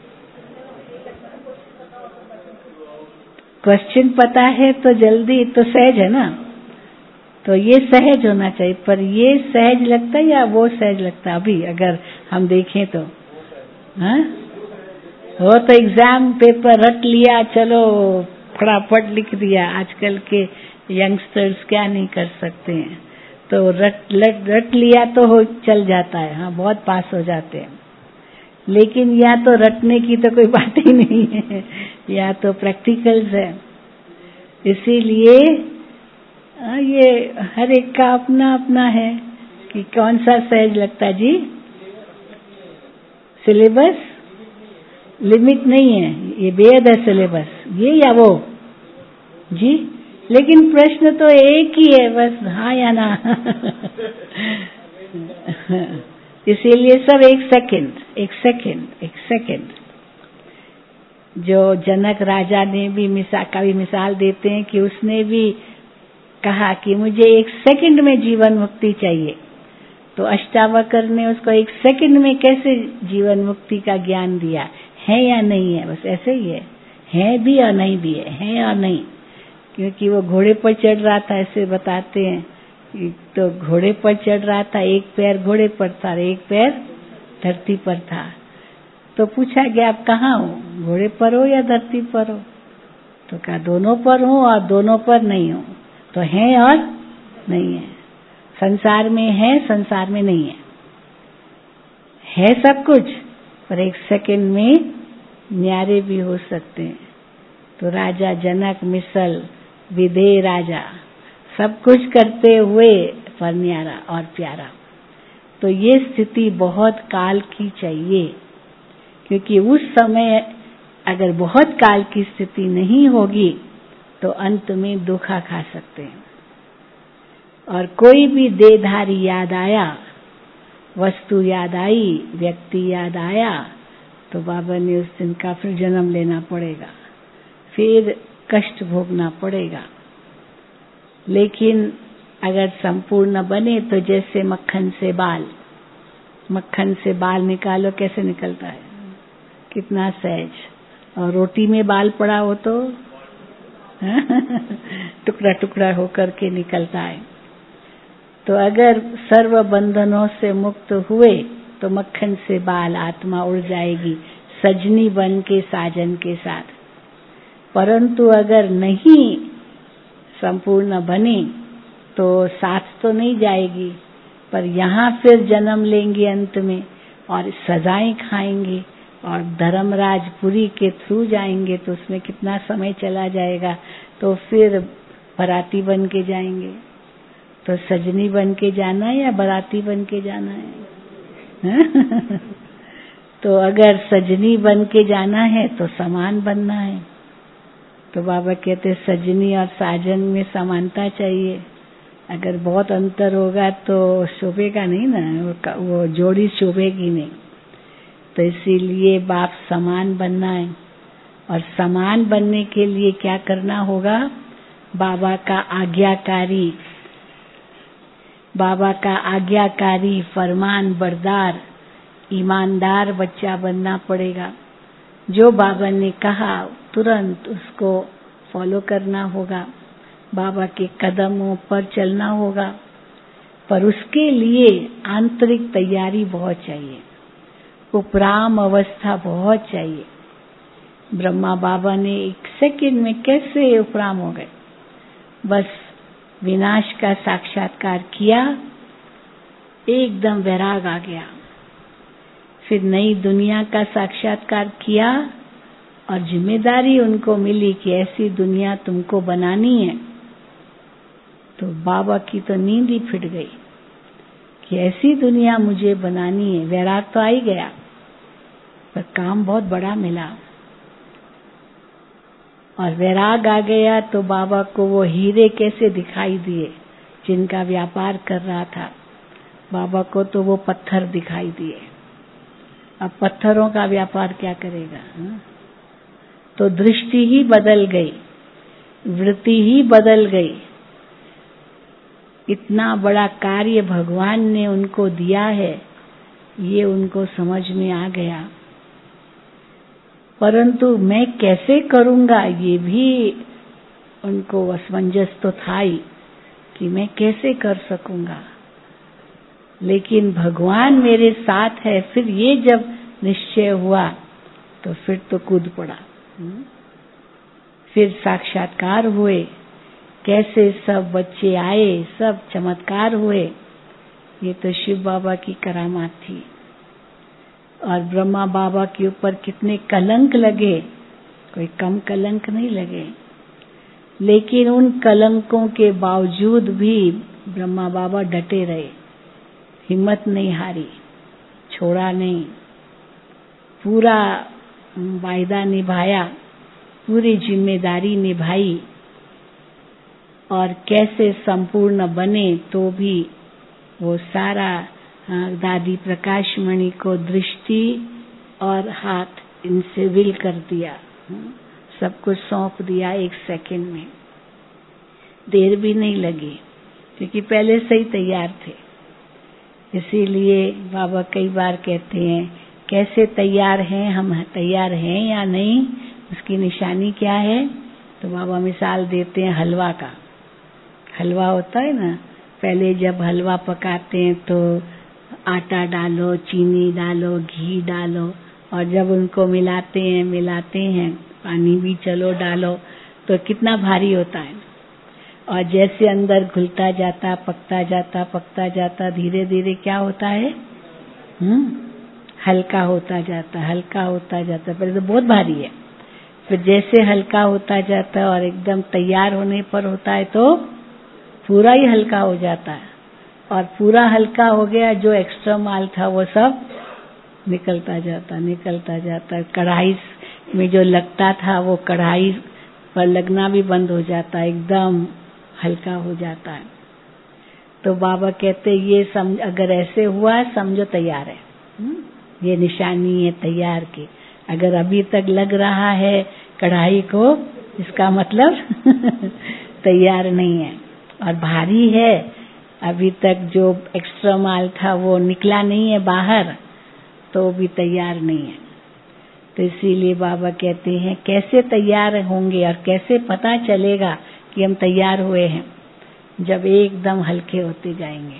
क्वेश्चन पता है तो जल्दी तो सहज है ना। तो ये सहज होना चाहिए, पर ये सहज लगता है या वो सहज लगता है? अभी अगर हम देखें तो हाँ, वो तो एग्जाम पेपर रट लिया, चलो फटाफट लिख दिया। आजकल के यंगस्टर्स क्या नहीं कर सकते हैं, तो रट रट रट लिया तो हो चल जाता है, हाँ बहुत पास हो जाते हैं। लेकिन या तो रटने की तो कोई बात ही नहीं है, या तो प्रैक्टिकल्स है। इसीलिए ये हर एक का अपना अपना है कि कौन सा सहज लगता है जी। सिलेबस लिमिट नहीं है, ये बेहद है सिलेबस, ये या वो जी। लेकिन प्रश्न तो एक ही है बस, हाँ या ना। इसीलिए सब एक सेकंड एक सेकंड एक सेकंड। जो जनक राजा ने भी मिसाल का भी मिसाल देते हैं कि उसने भी कहा कि मुझे एक सेकंड में जीवन मुक्ति चाहिए, तो अष्टावक्र ने उसको एक सेकंड में कैसे जीवन मुक्ति का ज्ञान दिया, है या नहीं है, बस ऐसे ही है, है भी और नहीं भी है, है और नहीं। क्योंकि वो घोड़े पर चढ़ रहा था, ऐसे बताते हैं, तो घोड़े पर चढ़ रहा था, एक पैर घोड़े पर था और एक पैर धरती पर था। तो पूछा गया आप कहाँ हो, घोड़े पर हो या धरती पर हो? तो कहा दोनों पर हूँ और दोनों पर नहीं हूँ। तो है और नहीं है, संसार में है, संसार में नहीं है, है सब कुछ, पर एक सेकंड में न्यारे भी हो सकते हैं। तो राजा जनक मिसल विदेह राजा, सब कुछ करते हुए पर न्यारा और प्यारा। तो ये स्थिति बहुत काल की चाहिए, क्योंकि उस समय अगर बहुत काल की स्थिति नहीं होगी तो अंत में धोखा खा सकते हैं। और कोई भी देहधारी याद आया, वस्तु याद आई, व्यक्ति याद आया, तो बाबा ने उस दिन का फिर जन्म लेना पड़ेगा, फिर कष्ट भोगना पड़ेगा। लेकिन अगर संपूर्ण बने तो जैसे मक्खन से बाल, मक्खन से बाल निकालो, कैसे निकलता है, कितना सहज। और रोटी में बाल पड़ा हो तो टुकड़ा टुकड़ा होकर के निकलता है। तो अगर सर्व बंधनों से मुक्त हुए तो मक्खन से बाल आत्मा उड़ जाएगी सजनी बन के साजन के साथ। परंतु अगर नहीं संपूर्ण बने तो साथ तो नहीं जाएगी, पर यहाँ फिर जन्म लेंगे अंत में और सजाएं खाएंगे और धर्मराजपुरी के थ्रू जाएंगे, तो उसमें कितना समय चला जाएगा। तो फिर बराती बन के जाएंगे। तो सजनी बन के जाना है या बराती बन के जाना है? तो अगर सजनी बन के जाना है तो समान बनना है। तो बाबा कहते सजनी और साजन में समानता चाहिए। अगर बहुत अंतर होगा तो शोभेगा नहीं ना, वो जोड़ी शोभेगी नहीं। तो इसीलिए बाप समान बनना है, और समान बनने के लिए क्या करना होगा, बाबा का आज्ञाकारी बाबा का आज्ञाकारी फरमान बरदार ईमानदार बच्चा बनना पड़ेगा। जो बाबा ने कहा तुरंत उसको फॉलो करना होगा, बाबा के कदमों पर चलना होगा। पर उसके लिए आंतरिक तैयारी बहुत चाहिए, उपराम अवस्था बहुत चाहिए। ब्रह्मा बाबा ने एक सेकंड में कैसे उपराम हो गए, बस विनाश का साक्षात्कार किया, एकदम वैराग आ गया। फिर नई दुनिया का साक्षात्कार किया और जिम्मेदारी उनको मिली कि ऐसी दुनिया तुमको बनानी है। तो बाबा की तो नींद ही फिट गई कि ऐसी दुनिया मुझे बनानी है। वैराग तो आ ही गया, पर काम बहुत बड़ा मिला। और वैराग आ गया तो बाबा को वो हीरे कैसे दिखाई दिए जिनका व्यापार कर रहा था। बाबा को तो वो पत्थर दिखाई दिए। अब पत्थरों का व्यापार क्या करेगा, हा? तो दृष्टि ही बदल गई, वृत्ति ही बदल गई। इतना बड़ा कार्य भगवान ने उनको दिया है, ये उनको समझ में आ गया। परंतु मैं कैसे करूंगा, ये भी उनको असमंजस तो था ही कि मैं कैसे कर सकूंगा। लेकिन भगवान मेरे साथ है। फिर ये जब निश्चय हुआ तो फिर तो कूद पड़ा। फिर साक्षात्कार हुए, कैसे सब बच्चे आए, सब चमत्कार हुए। ये तो शिव बाबा की करामात थी। और ब्रह्मा बाबा के ऊपर कितने कलंक लगे, कोई कम कलंक नहीं लगे। लेकिन उन कलंकों के बावजूद भी ब्रह्मा बाबा डटे रहे, हिम्मत नहीं हारी, छोड़ा नहीं, पूरा वायदा निभाया, पूरी जिम्मेदारी निभाई और कैसे संपूर्ण बने तो भी वो सारा दादी प्रकाशमणि को दृष्टि और हाथ इनसे विल कर दिया, सब कुछ सौंप दिया एक सेकंड में। देर भी नहीं लगी क्योंकि पहले से ही तैयार थे। इसीलिए बाबा कई बार कहते हैं कैसे तैयार हैं, हम तैयार हैं या नहीं, उसकी निशानी क्या है। तो बाबा मिसाल देते हैं हलवा का। हलवा होता है ना, पहले जब हलवा पकाते हैं तो आटा डालो, चीनी डालो, घी डालो और जब उनको मिलाते हैं मिलाते हैं पानी भी चलो डालो तो कितना भारी होता है। और जैसे अंदर घुलता जाता, पकता जाता पकता जाता धीरे धीरे क्या होता है, हम्म हल्का होता जाता हल्का होता जाता। पहले तो बहुत भारी है, फिर जैसे हल्का होता जाता है और एकदम तैयार होने पर होता है तो पूरा ही हल्का हो जाता है। और पूरा हल्का हो गया, जो एक्स्ट्रा माल था वो सब निकलता जाता निकलता जाता। कढ़ाई में जो लगता था वो कढ़ाई पर लगना भी बंद हो जाता, एकदम हल्का हो जाता है। तो बाबा कहते ये समझ, अगर ऐसे हुआ समझो तैयार है, ये निशानी है तैयार की। अगर अभी तक लग रहा है कढ़ाई को, इसका मतलब तैयार नहीं है। और भारी है, अभी तक जो एक्स्ट्रा माल था वो निकला नहीं है बाहर, तो भी तैयार नहीं है। तो इसीलिए बाबा कहते हैं कैसे तैयार होंगे और कैसे पता चलेगा कि हम तैयार हुए हैं, जब एकदम हल्के होते जाएंगे,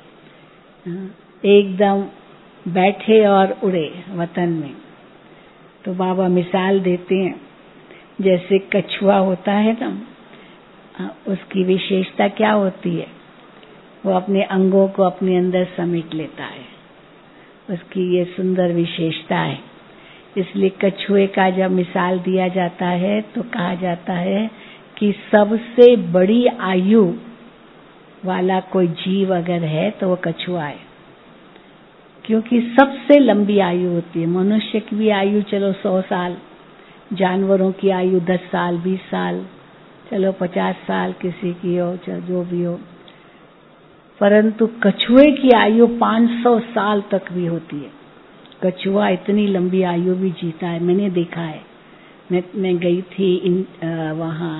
एकदम बैठे और उड़े वतन में। तो बाबा मिसाल देते हैं जैसे कछुआ होता है ना, उसकी विशेषता क्या होती है, वो अपने अंगों को अपने अंदर समेट लेता है, उसकी ये सुंदर विशेषता है। इसलिए कछुए का जब मिसाल दिया जाता है तो कहा जाता है कि सबसे बड़ी आयु वाला कोई जीव अगर है तो वो कछुआ है, क्योंकि सबसे लंबी आयु होती है। मनुष्य की भी आयु चलो सौ साल, जानवरों की आयु दस साल, बीस साल, चलो पचास साल किसी की हो, जो भी हो, परंतु कछुए की आयु पाँच सौ साल तक भी होती है। कछुआ इतनी लंबी आयु भी जीता है, मैंने देखा है। मैं मैं गई थी इन वहाँ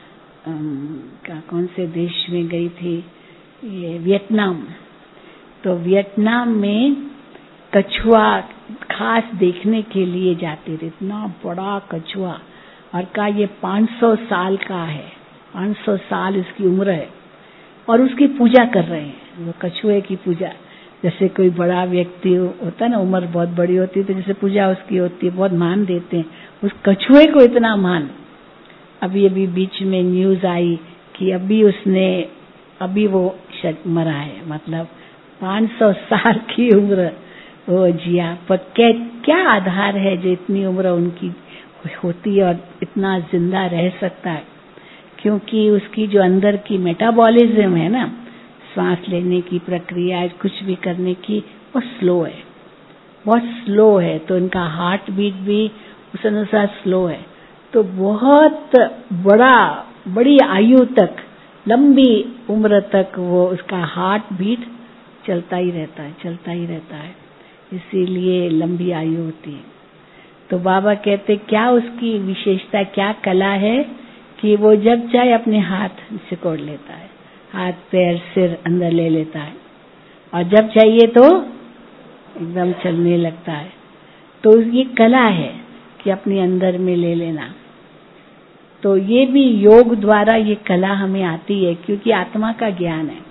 का कौन से देश में गई थी, ये वियतनाम। तो वियतनाम में कछुआ खास देखने के लिए जाते थे, इतना बड़ा कछुआ, और कहा ये पाँच सौ साल का है, पाँच सौ साल इसकी उम्र है, और उसकी पूजा कर रहे हैं, वो कछुए की पूजा। जैसे कोई बड़ा व्यक्ति होता है ना, उम्र बहुत बड़ी होती है तो जैसे पूजा उसकी होती है, बहुत मान देते हैं, उस कछुए को इतना मान। अभी अभी बीच में न्यूज आई कि अभी उसने अभी वो मरा है, मतलब पाँच सौ साल की उम्र वो जिया। पर क्या क्या आधार है जो इतनी उम्र उनकी होती है और इतना जिंदा रह सकता है? क्योंकि उसकी जो अंदर की मेटाबॉलिज्म है ना, सांस लेने की प्रक्रिया, कुछ भी करने की, वो स्लो है, बहुत स्लो है। तो इनका हार्ट बीट भी उस अनुसार स्लो है। तो बहुत बड़ा बड़ी आयु तक, लंबी उम्र तक वो उसका हार्ट बीट चलता ही रहता है, चलता ही रहता है, इसीलिए लंबी आयु होती है। तो बाबा कहते क्या उसकी विशेषता, क्या कला है कि वो जब चाहे अपने हाथ सिकोड़ लेता है, हाथ पैर सिर अंदर ले लेता है, और जब चाहिए तो एकदम चलने लगता है। तो ये कला है कि अपने अंदर में ले लेना। तो ये भी योग द्वारा ये कला हमें आती है, क्योंकि आत्मा का ज्ञान है।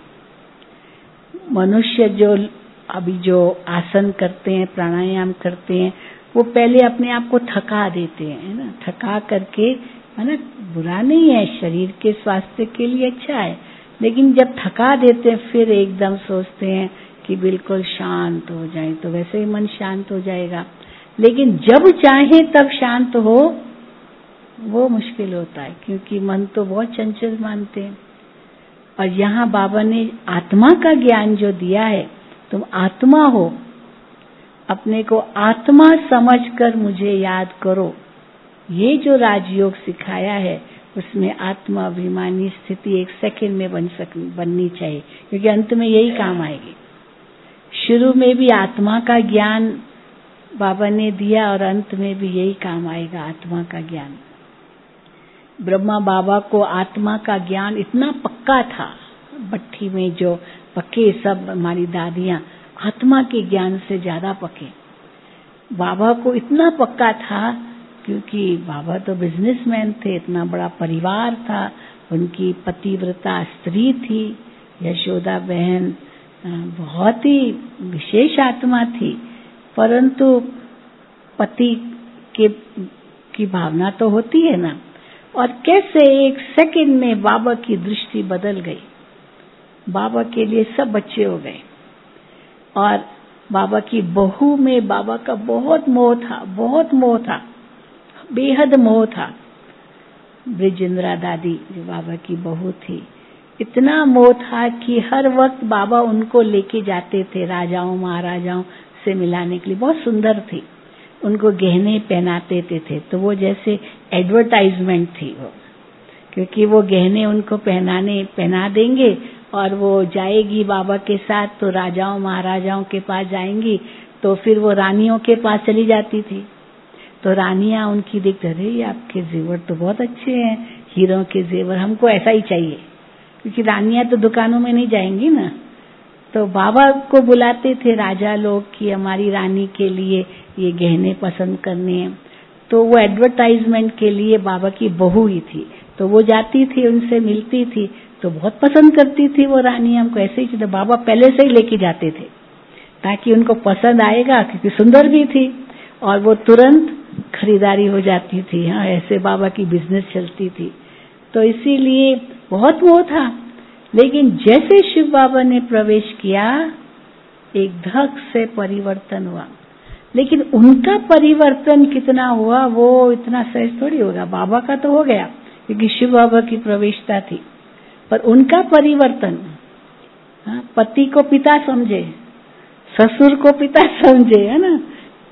मनुष्य जो अभी जो आसन करते हैं, प्राणायाम करते हैं, वो पहले अपने आप को थका देते हैं, है ना, थका करके, है ना, बुरा नहीं है, शरीर के स्वास्थ्य के लिए अच्छा है, लेकिन जब थका देते हैं फिर एकदम सोचते हैं कि बिल्कुल शांत हो जाए, तो वैसे ही मन शांत हो जाएगा। लेकिन जब चाहे तब शांत हो वो मुश्किल होता है, क्योंकि मन तो बहुत चंचल मानते हैं। और यहाँ बाबा ने आत्मा का ज्ञान जो दिया है, तुम आत्मा हो, अपने को आत्मा समझकर मुझे याद करो, ये जो राजयोग सिखाया है उसमें आत्मा अभिमानी स्थिति एक सेकंड में बन सक बननी चाहिए, क्योंकि अंत में यही काम आएगी। शुरू में भी आत्मा का ज्ञान बाबा ने दिया और अंत में भी यही काम आएगा, आत्मा का ज्ञान। ब्रह्मा बाबा को आत्मा का ज्ञान इतना पक्का था, भट्ठी में जो पके सब हमारी दादियां आत्मा के ज्ञान से ज्यादा पके। बाबा को इतना पक्का था क्योंकि बाबा तो बिजनेसमैन थे, इतना बड़ा परिवार था, उनकी पतिव्रता स्त्री थी यशोदा बहन, बहुत ही विशेष आत्मा थी, परंतु पति के की भावना तो होती है ना। और कैसे एक सेकंड में बाबा की दृष्टि बदल गई, बाबा के लिए सब बच्चे हो गए। और बाबा की बहू में बाबा का बहुत मोह था, बहुत मोह था, बेहद मोह था। ब्रिजेंद्रा दादी जो बाबा की बहू थी, इतना मोह था कि हर वक्त बाबा उनको लेके जाते थे राजाओं महाराजाओं से मिलाने के लिए। बहुत सुंदर थी, उनको गहने पहनाते थे, थे तो वो जैसे एडवर्टाइजमेंट थी वो, क्योंकि वो गहने उनको पहनाने पहना देंगे और वो जाएगी बाबा के साथ, तो राजाओं महाराजाओं के पास जाएंगी, तो फिर वो रानियों के पास चली जाती थी। तो रानियां उनकी देखते, अरे आपके जेवर तो बहुत अच्छे हैं, हीरों के जेवर, हमको ऐसा ही चाहिए, क्योंकि रानियां तो दुकानों में नहीं जाएंगी ना। तो बाबा को बुलाते थे राजा लोग कि हमारी रानी के लिए ये गहने पसंद करने हैं, तो वो एडवर्टाइजमेंट के लिए बाबा की बहू ही थी, तो वो जाती थी, उनसे मिलती थी, तो बहुत पसंद करती थी वो रानी, हमको ऐसे ही। तो बाबा पहले से ही लेके जाते थे ताकि उनको पसंद आएगा, क्योंकि सुंदर भी थी और वो तुरंत खरीदारी हो जाती थी। हाँ, ऐसे बाबा की बिजनेस चलती थी, तो इसीलिए बहुत वो था। लेकिन जैसे शिव बाबा ने प्रवेश किया, एक धक से परिवर्तन हुआ। लेकिन उनका परिवर्तन कितना हुआ वो इतना सहज थोड़ी होगा, बाबा का तो हो गया क्योंकि शिव बाबा की प्रवेशता थी, पर उनका परिवर्तन, हाँ, पति को पिता समझे, ससुर को पिता समझे, है ना,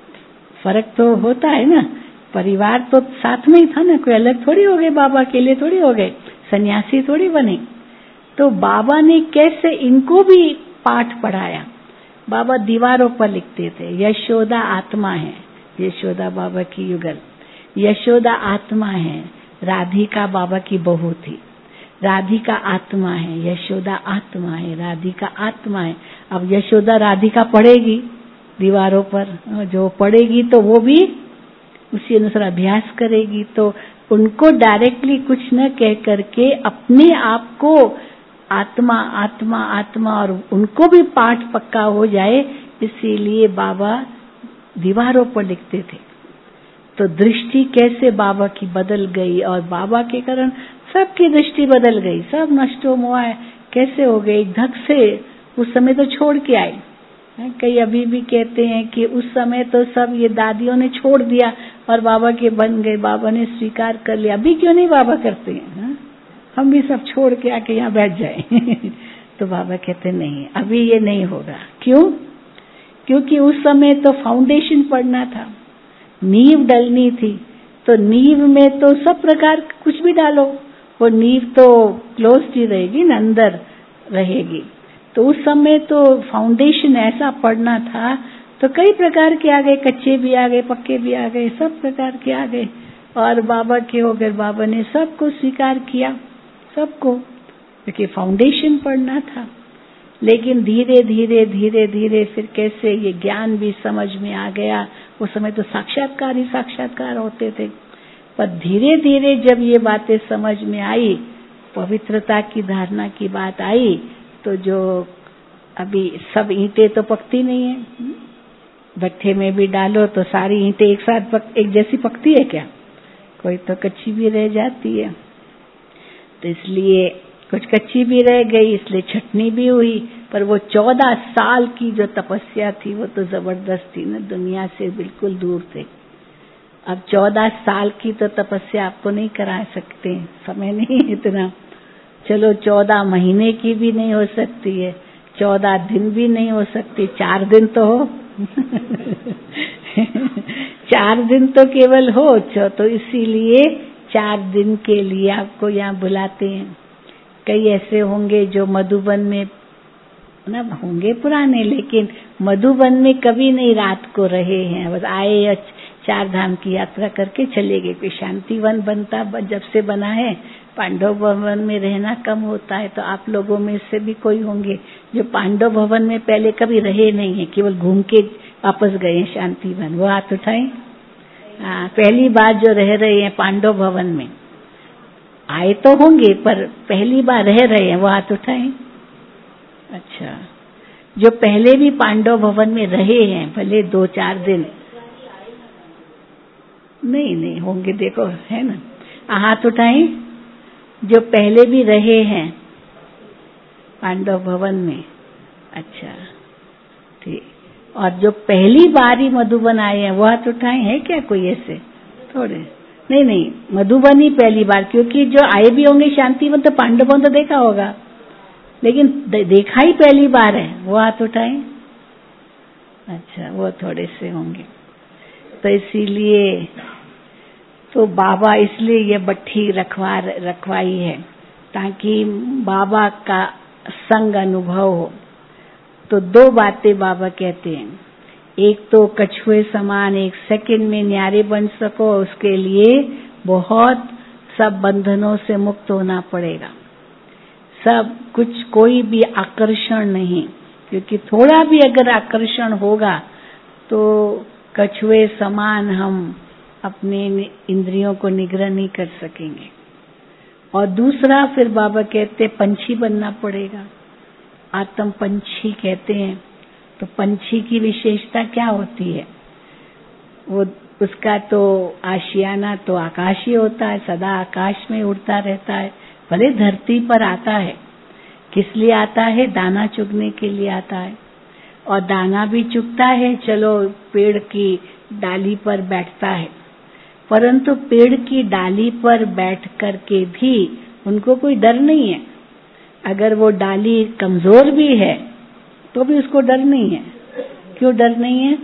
फर्क तो होता है ना। परिवार तो साथ में ही था ना, कोई अलग थोड़ी हो गए, बाबा के लिए थोड़ी हो गए, सन्यासी थोड़ी बने। तो बाबा ने कैसे इनको भी पाठ पढ़ाया। बाबा दीवारों पर लिखते थे, यशोदा आत्मा है, यशोदा बाबा की युगल, यशोदा आत्मा है, राधिका बाबा की बहू थी, राधिका आत्मा है, यशोदा आत्मा है, राधिका आत्मा है। अब यशोदा राधिका पढ़ेगी दीवारों पर, जो पढ़ेगी तो वो भी उसी अनुसार अभ्यास करेगी। तो उनको डायरेक्टली कुछ न कह करके अपने आप को आत्मा आत्मा आत्मा, और उनको भी पाठ पक्का हो जाए, इसीलिए बाबा दीवारों पर लिखते थे। तो दृष्टि कैसे बाबा की बदल गई, और बाबा के कारण सबकी दृष्टि बदल गई, सब नष्टो मोह कैसे हो गए धक से। उस समय तो छोड़ के आए, कई अभी भी कहते हैं कि उस समय तो सब ये दादियों ने छोड़ दिया और बाबा के बन गए, बाबा ने स्वीकार कर लिया। अभी क्यों नहीं बाबा करते हैं, हा? हम भी सब छोड़ के आके यहाँ बैठ जाए तो बाबा कहते नहीं, अभी ये नहीं होगा। क्यों? क्योंकि उस समय तो फाउंडेशन पड़ना था, नींव डलनी थी। तो नींव में तो सब प्रकार कुछ भी डालो, वो नींव तो क्लोज ही रहेगी ना, अंदर रहेगी। तो उस समय तो फाउंडेशन ऐसा पड़ना था, तो कई प्रकार के आ गए, कच्चे भी आ गए, पक्के भी आ गए, सब प्रकार के आ गए, और बाबा के हो गए। बाबा ने सबको स्वीकार किया, सबको, क्योंकि फाउंडेशन पड़ना था। लेकिन धीरे धीरे धीरे धीरे फिर कैसे ये ज्ञान भी समझ में आ गया। उस समय तो साक्षात्कार ही साक्षात्कार होते थे, पर धीरे धीरे जब ये बातें समझ में आई, पवित्रता की धारणा की बात आई, तो जो अभी सब ईंटें तो पकती नहीं है, भट्ठे में भी डालो तो सारी ईंटें एक साथ पक, एक जैसी पकती है क्या? कोई तो कच्ची भी रह जाती है। तो इसलिए कुछ कच्ची भी रह गई, इसलिए छटनी भी हुई। पर वो चौदह साल की जो तपस्या थी वो तो जबरदस्त थी ना, दुनिया से बिल्कुल दूर थे। अब चौदह साल की तो तपस्या आपको नहीं करा सकते, समय नहीं इतना। चलो चौदह महीने की भी नहीं हो सकती है, चौदह दिन भी नहीं हो सकती, चार दिन तो हो चार दिन तो केवल हो। तो इसीलिए चार दिन के लिए आपको यहाँ बुलाते हैं। कई ऐसे होंगे जो मधुबन में ना होंगे पुराने, लेकिन मधुबन में कभी नहीं रात को रहे हैं, बस आए चार धाम की यात्रा करके चले गए। कोई शांतिवन बनता जब से बना है, पांडव भवन में रहना कम होता है, तो आप लोगों में से भी कोई होंगे जो पांडव भवन में पहले कभी रहे नहीं है, केवल घूम के वापस गए हैं शांतिवन। वो हाथ उठाएं। हाँ, पहली बार जो रह रहे हैं पांडव भवन में, आए तो होंगे पर पहली बार रह रहे हैं, वो हाथ उठाएं। अच्छा, जो पहले भी पांडव भवन में रहे हैं, भले दो चार दिन, नहीं नहीं होंगे, देखो है ना, हाथ उठाएं। जो पहले भी रहे हैं पांडव भवन में, अच्छा ठीक। और जो पहली बार ही मधुबन आए हैं वो हाथ उठाए हैं क्या कोई ऐसे? थोड़े नहीं नहीं, मधुबन ही पहली बार, क्योंकि जो आए भी होंगे शांतिवन तो पांडवन तो देखा होगा, लेकिन दे, देखा ही पहली बार है, वो हाथ उठाए। अच्छा, वो थोड़े से होंगे। तो इसीलिए तो बाबा इसलिए ये बट्ठी रखवा रखवाई है ताकि बाबा का संग अनुभव हो। तो दो बातें बाबा कहते हैं, एक तो कछुए समान एक सेकंड में न्यारे बन सको, उसके लिए बहुत सब बंधनों से मुक्त होना पड़ेगा, सब कुछ, कोई भी आकर्षण नहीं, क्योंकि थोड़ा भी अगर आकर्षण होगा तो कछुए समान हम अपने इंद्रियों को निग्रह नहीं कर सकेंगे। और दूसरा फिर बाबा कहते पंछी बनना पड़ेगा, आत्म पंछी कहते हैं। तो पंछी की विशेषता क्या होती है? वो उसका तो आशियाना तो आकाश ही होता है, सदा आकाश में उड़ता रहता है, भले धरती पर आता है। किस लिए आता है? दाना चुगने के लिए आता है, और दाना भी चुगता है, चलो पेड़ की डाली पर बैठता है, परंतु पेड़ की डाली पर बैठ करके भी उनको कोई डर नहीं है। अगर वो डाली कमजोर भी है तो भी उसको डर नहीं है। क्यों डर नहीं है?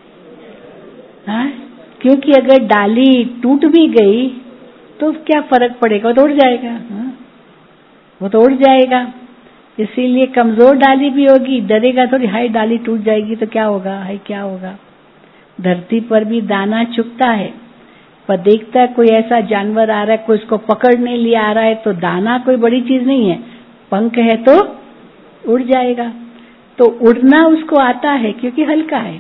हाँ, क्योंकि अगर डाली टूट भी गई तो क्या फर्क पड़ेगा, वो तो उड़ जाएगा। हाँ, वो तो उड़ जाएगा। इसीलिए कमजोर डाली भी होगी, डरेगा थोड़ी, हाय डाली टूट जाएगी तो क्या होगा, हाय क्या होगा। धरती पर भी दाना चुगता है, पर देखता है कोई ऐसा जानवर आ रहा है, कोई उसको पकड़ने लिए आ रहा है, तो दाना कोई बड़ी चीज नहीं है, पंख है तो उड़ जाएगा। तो उड़ना उसको आता है क्योंकि हल्का है।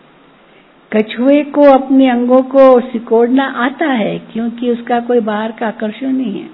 कछुए को अपने अंगों को सिकोड़ना आता है क्योंकि उसका कोई बाहर का आकर्षण नहीं है।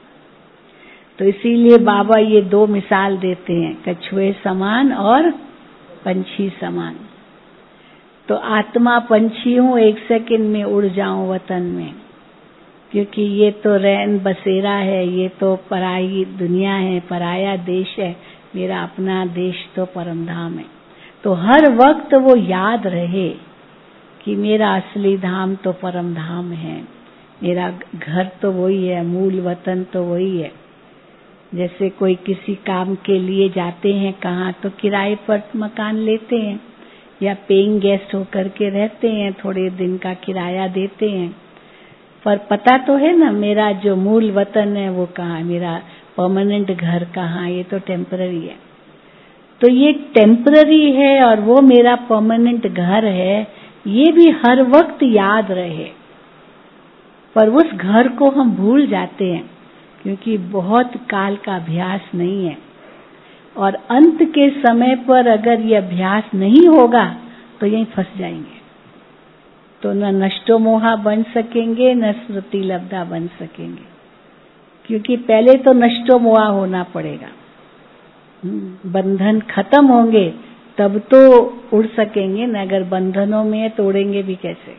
तो इसीलिए बाबा ये दो मिसाल देते हैं, कछुए समान और पंछी समान। तो आत्मा पंछी हूँ, एक सेकंड में उड़ जाऊं वतन में, क्योंकि ये तो रैन बसेरा है, ये तो पराई दुनिया है, पराया देश है, मेरा अपना देश तो परमधाम है। तो हर वक्त वो याद रहे कि मेरा असली धाम तो परमधाम है, मेरा घर तो वही है, मूल वतन तो वही है। जैसे कोई किसी काम के लिए जाते हैं कहाँ, तो किराए पर मकान लेते हैं या पेइंग गेस्ट होकर के रहते हैं, थोड़े दिन का किराया देते हैं, पर पता तो है ना मेरा जो मूल वतन है वो कहाँ है, मेरा परमानेंट घर कहाँ, ये तो टेम्पररी है। तो ये टेम्पररी है और वो मेरा परमानेंट घर है, ये भी हर वक्त याद रहे। पर उस घर को हम भूल जाते हैं क्योंकि बहुत काल का अभ्यास नहीं है, और अंत के समय पर अगर ये अभ्यास नहीं होगा तो यहीं फंस जाएंगे। तो न नष्टो मोहा बन सकेंगे, न स्मृति लब्धा बन सकेंगे, क्योंकि पहले तो नष्टो मोहा होना पड़ेगा। बंधन खत्म होंगे तब तो उड़ सकेंगे न, अगर बंधनों में है तो उड़ेंगे भी कैसे।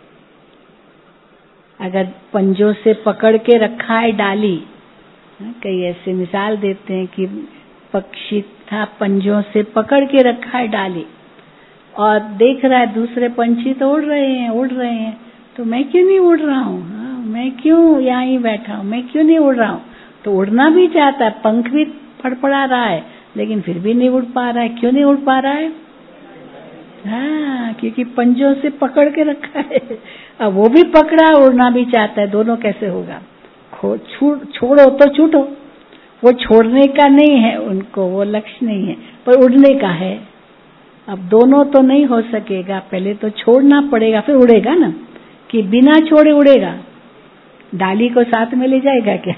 अगर पंजों से पकड़ के रखा है डाली, कई ऐसे मिसाल देते हैं कि पक्षी था पंजों से पकड़ के रखा है डाली और देख रहा है दूसरे पंछी तो उड़ रहे हैं उड़ रहे हैं, तो मैं क्यों नहीं उड़ रहा हूँ, हाँ, मैं क्यों यहाँ ही बैठा हूँ, मैं क्यों नहीं उड़ रहा हूँ। तो उड़ना भी चाहता है, पंख भी फड़फड़ा रहा है, लेकिन फिर भी नहीं उड़ पा रहा है। क्यों नहीं उड़ पा रहा है? हाँ, क्योंकि पंजों से पकड़ के रखा है। अब वो भी पकड़ा, उड़ना भी चाहता है, दोनों कैसे होगा? छोड़ो तो छूटो। वो छोड़ने का नहीं है उनको, वो लक्ष्य नहीं है, पर उड़ने का है। अब दोनों तो नहीं हो सकेगा, पहले तो छोड़ना पड़ेगा, फिर उड़ेगा ना। कि बिना छोड़े उड़ेगा? डाली को साथ में ले जाएगा क्या?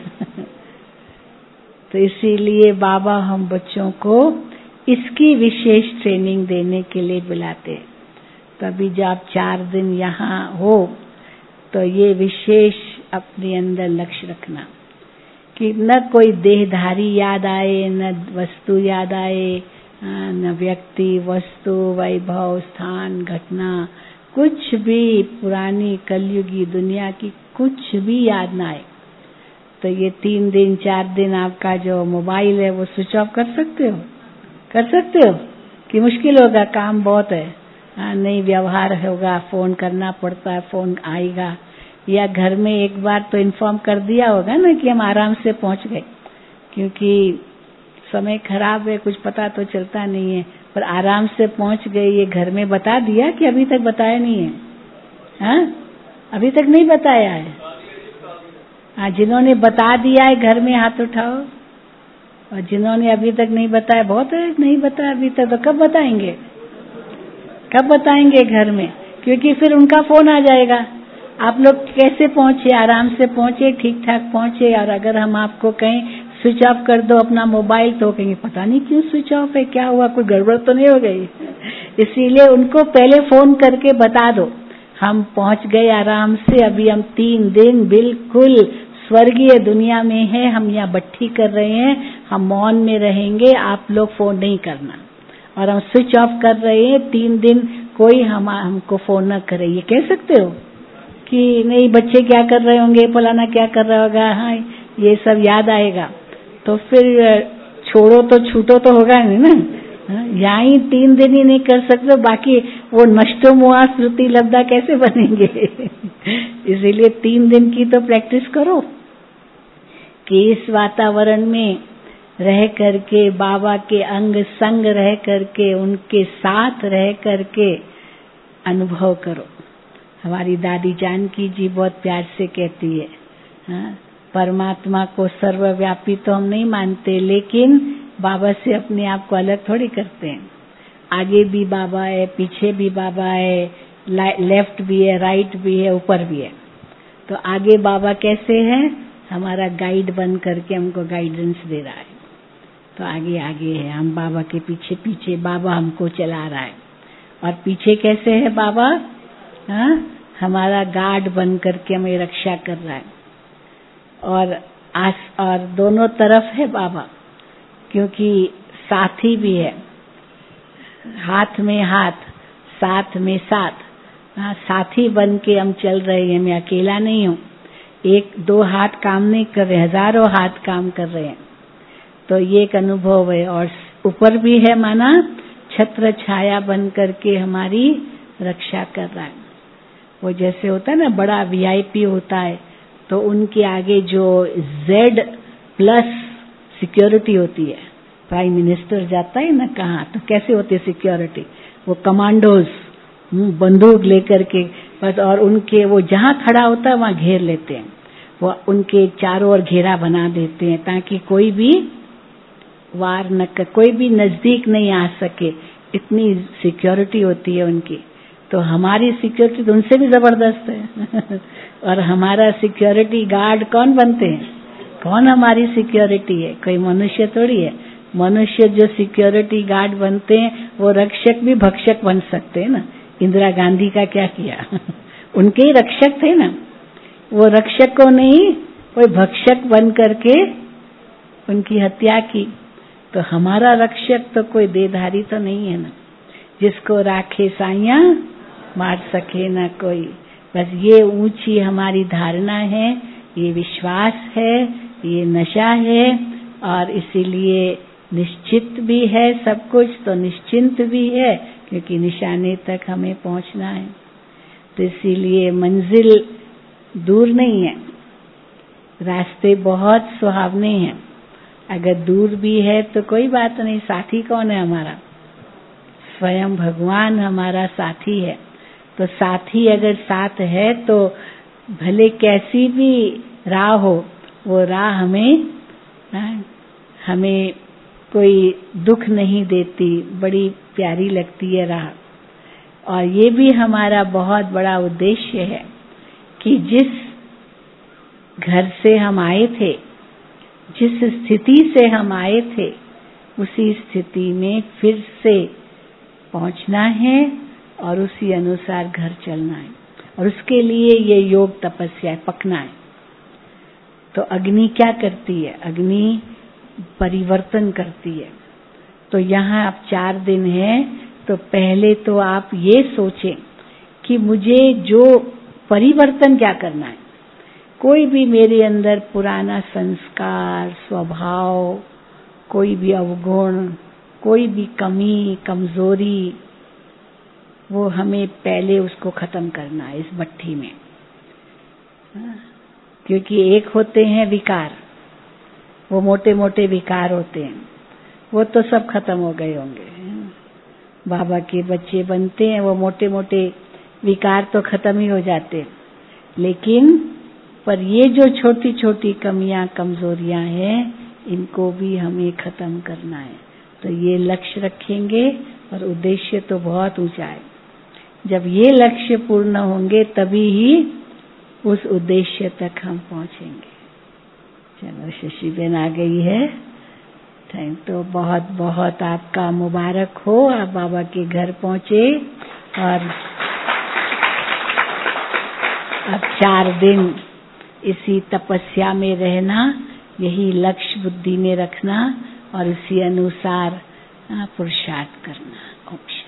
तो इसीलिए बाबा हम बच्चों को इसकी विशेष ट्रेनिंग देने के लिए बुलाते। तभी जब आप चार दिन यहाँ हो तो ये विशेष अपने अंदर लक्ष्य रखना कि न कोई देहधारी याद आए, न वस्तु याद आए, न व्यक्ति, वस्तु, वैभव, स्थान, घटना, कुछ भी पुरानी कलयुगी दुनिया की कुछ भी याद ना आए। तो ये तीन दिन चार दिन आपका जो मोबाइल है वो स्विच ऑफ कर सकते हो? कर सकते हो कि मुश्किल होगा, काम बहुत है, हाँ, नहीं व्यवहार होगा, फोन करना पड़ता है, फोन आएगा, या घर में एक बार तो इन्फॉर्म कर दिया होगा ना कि हम आराम से पहुंच गए, क्योंकि समय खराब है, कुछ पता तो चलता नहीं है, पर आराम से पहुंच गए, ये घर में बता दिया कि अभी तक बताया नहीं है? हाँ, अभी तक नहीं बताया है। हाँ, जिन्होंने बता दिया है घर में हाथ उठाओ, और जिन्होंने अभी तक नहीं बताया, बहुत है, नहीं बताया अभी तक, तो कब बताएंगे? कब बताएंगे घर में? क्योंकि फिर उनका फोन आ जाएगा। आप लोग कैसे पहुंचे? आराम से पहुंचे, ठीक ठाक पहुंचे, और अगर हम आपको कहें स्विच ऑफ कर दो अपना मोबाइल, तो कहेंगे पता नहीं क्यों स्विच ऑफ है, क्या हुआ, कोई गड़बड़ तो नहीं हो गई? इसीलिए उनको पहले फोन करके बता दो, हम पहुंच गए आराम से, अभी हम तीन दिन बिल्कुल स्वर्गीय दुनिया में है, हम यहाँ भट्ठी कर रहे हैं, हम मौन में रहेंगे, आप लोग फोन नहीं करना, और हम स्विच ऑफ कर रहे हैं, तीन दिन कोई हम हमको फोन न करे। ये कह सकते हो कि नहीं बच्चे क्या कर रहे होंगे, फलाना क्या कर रहा होगा, हाँ ये सब याद आएगा, तो फिर छोड़ो तो छूटो तो होगा नहीं ना। यहाँ ही तीन दिन ही नहीं कर सकते, बाकी वो नष्टो मोहा स्मृति लब्धा कैसे बनेंगे? इसीलिए तीन दिन की तो प्रैक्टिस करो कि इस वातावरण में रह करके, बाबा के अंग संग रह करके, उनके साथ रह करके अनुभव करो। हमारी दादी जानकी जी बहुत प्यार से कहती है, हाँ, परमात्मा को सर्वव्यापी तो हम नहीं मानते, लेकिन बाबा से अपने आप को अलग थोड़ी करते हैं। आगे भी बाबा है, पीछे भी बाबा है, लेफ्ट भी है, राइट भी है, ऊपर भी है। तो आगे बाबा कैसे है? हमारा गाइड बन करके हमको गाइडेंस दे रहा है, तो आगे आगे है, हम बाबा के पीछे पीछे, बाबा हमको चला रहा है। और पीछे कैसे है बाबा? हाँ, हमारा गार्ड बन करके हमें रक्षा कर रहा है। और आस और दोनों तरफ है बाबा, क्योंकि साथी भी है, हाथ में हाथ, साथ में साथ, हाँ, साथी बन के हम चल रहे हैं, मैं अकेला नहीं हूँ, एक दो हाथ काम नहीं कर रहे, हजारों हाथ काम कर रहे हैं। तो ये एक अनुभव है। और ऊपर भी है, माना छत्र छाया बन करके हमारी रक्षा कर रहा है। वो जैसे होता है ना, बड़ा वीआईपी होता है, तो उनके आगे जो जेड प्लस सिक्योरिटी होती है, प्राइम मिनिस्टर जाता है ना कहाँ, तो कैसे होती है सिक्योरिटी? वो कमांडोज बंदूक लेकर के बस, और उनके वो जहाँ खड़ा होता है वहाँ घेर लेते हैं, वो उनके चारों ओर घेरा बना देते हैं ताकि कोई भी वार न कर, कोई भी नजदीक नहीं आ सके, इतनी सिक्योरिटी होती है उनकी। तो हमारी सिक्योरिटी तो उनसे भी जबरदस्त है। और हमारा सिक्योरिटी गार्ड कौन बनते हैं? कौन हमारी सिक्योरिटी है? कोई मनुष्य थोड़ी है। मनुष्य जो सिक्योरिटी गार्ड बनते हैं वो रक्षक भी भक्षक बन सकते हैं ना। इंदिरा गांधी का क्या किया? उनके ही रक्षक थे ना, वो रक्षक को नहीं, कोई भक्षक बन करके उनकी हत्या की। तो हमारा रक्षक तो कोई देहधारी तो नहीं है ना, जिसको राखे साइया मार सके ना कोई। बस ये ऊंची हमारी धारणा है, ये विश्वास है, ये नशा है, और इसीलिए निश्चित भी है सब कुछ, तो निश्चिंत भी है, क्योंकि निशाने तक हमें पहुंचना है। तो इसीलिए मंजिल दूर नहीं है, रास्ते बहुत सुहावने हैं। अगर दूर भी है तो कोई बात नहीं, साथी कौन है हमारा? स्वयं भगवान हमारा साथी है। तो साथी अगर साथ है तो भले कैसी भी राह हो, वो राह हमें हमें कोई दुख नहीं देती, बड़ी प्यारी लगती है राह। और ये भी हमारा बहुत बड़ा उद्देश्य है कि जिस घर से हम आए थे, जिस स्थिति से हम आए थे, उसी स्थिति में फिर से पहुंचना है और उसी अनुसार घर चलना है। और उसके लिए ये योग तपस्या है, पकना है। तो अग्नि क्या करती है? अग्नि परिवर्तन करती है। तो यहाँ आप चार दिन हैं, तो पहले तो आप ये सोचें कि मुझे जो परिवर्तन क्या करना है। कोई भी मेरे अंदर पुराना संस्कार, स्वभाव, कोई भी अवगुण, कोई भी कमी, कमजोरी, वो हमें पहले उसको खत्म करना है इस भट्ठी में। क्योंकि एक होते हैं विकार, वो मोटे मोटे विकार होते हैं, वो तो सब खत्म हो गए होंगे। बाबा के बच्चे बनते हैं, वो मोटे मोटे विकार तो खत्म ही हो जाते। लेकिन पर ये जो छोटी छोटी कमियां, कमजोरियां हैं, इनको भी हमें खत्म करना है। तो ये लक्ष्य रखेंगे और उद्देश्य तो बहुत ऊंचा है। जब ये लक्ष्य पूर्ण होंगे तभी ही उस उद्देश्य तक हम पहुंचेंगे। चलो, शशि बहन आ गई है। थैंक तो बहुत बहुत आपका मुबारक हो, आप बाबा के घर पहुंचे और अब चार दिन इसी तपस्या में रहना, यही लक्ष्य बुद्धि में रखना और उसी अनुसार पुरुषार्थ करना। ओम शांति।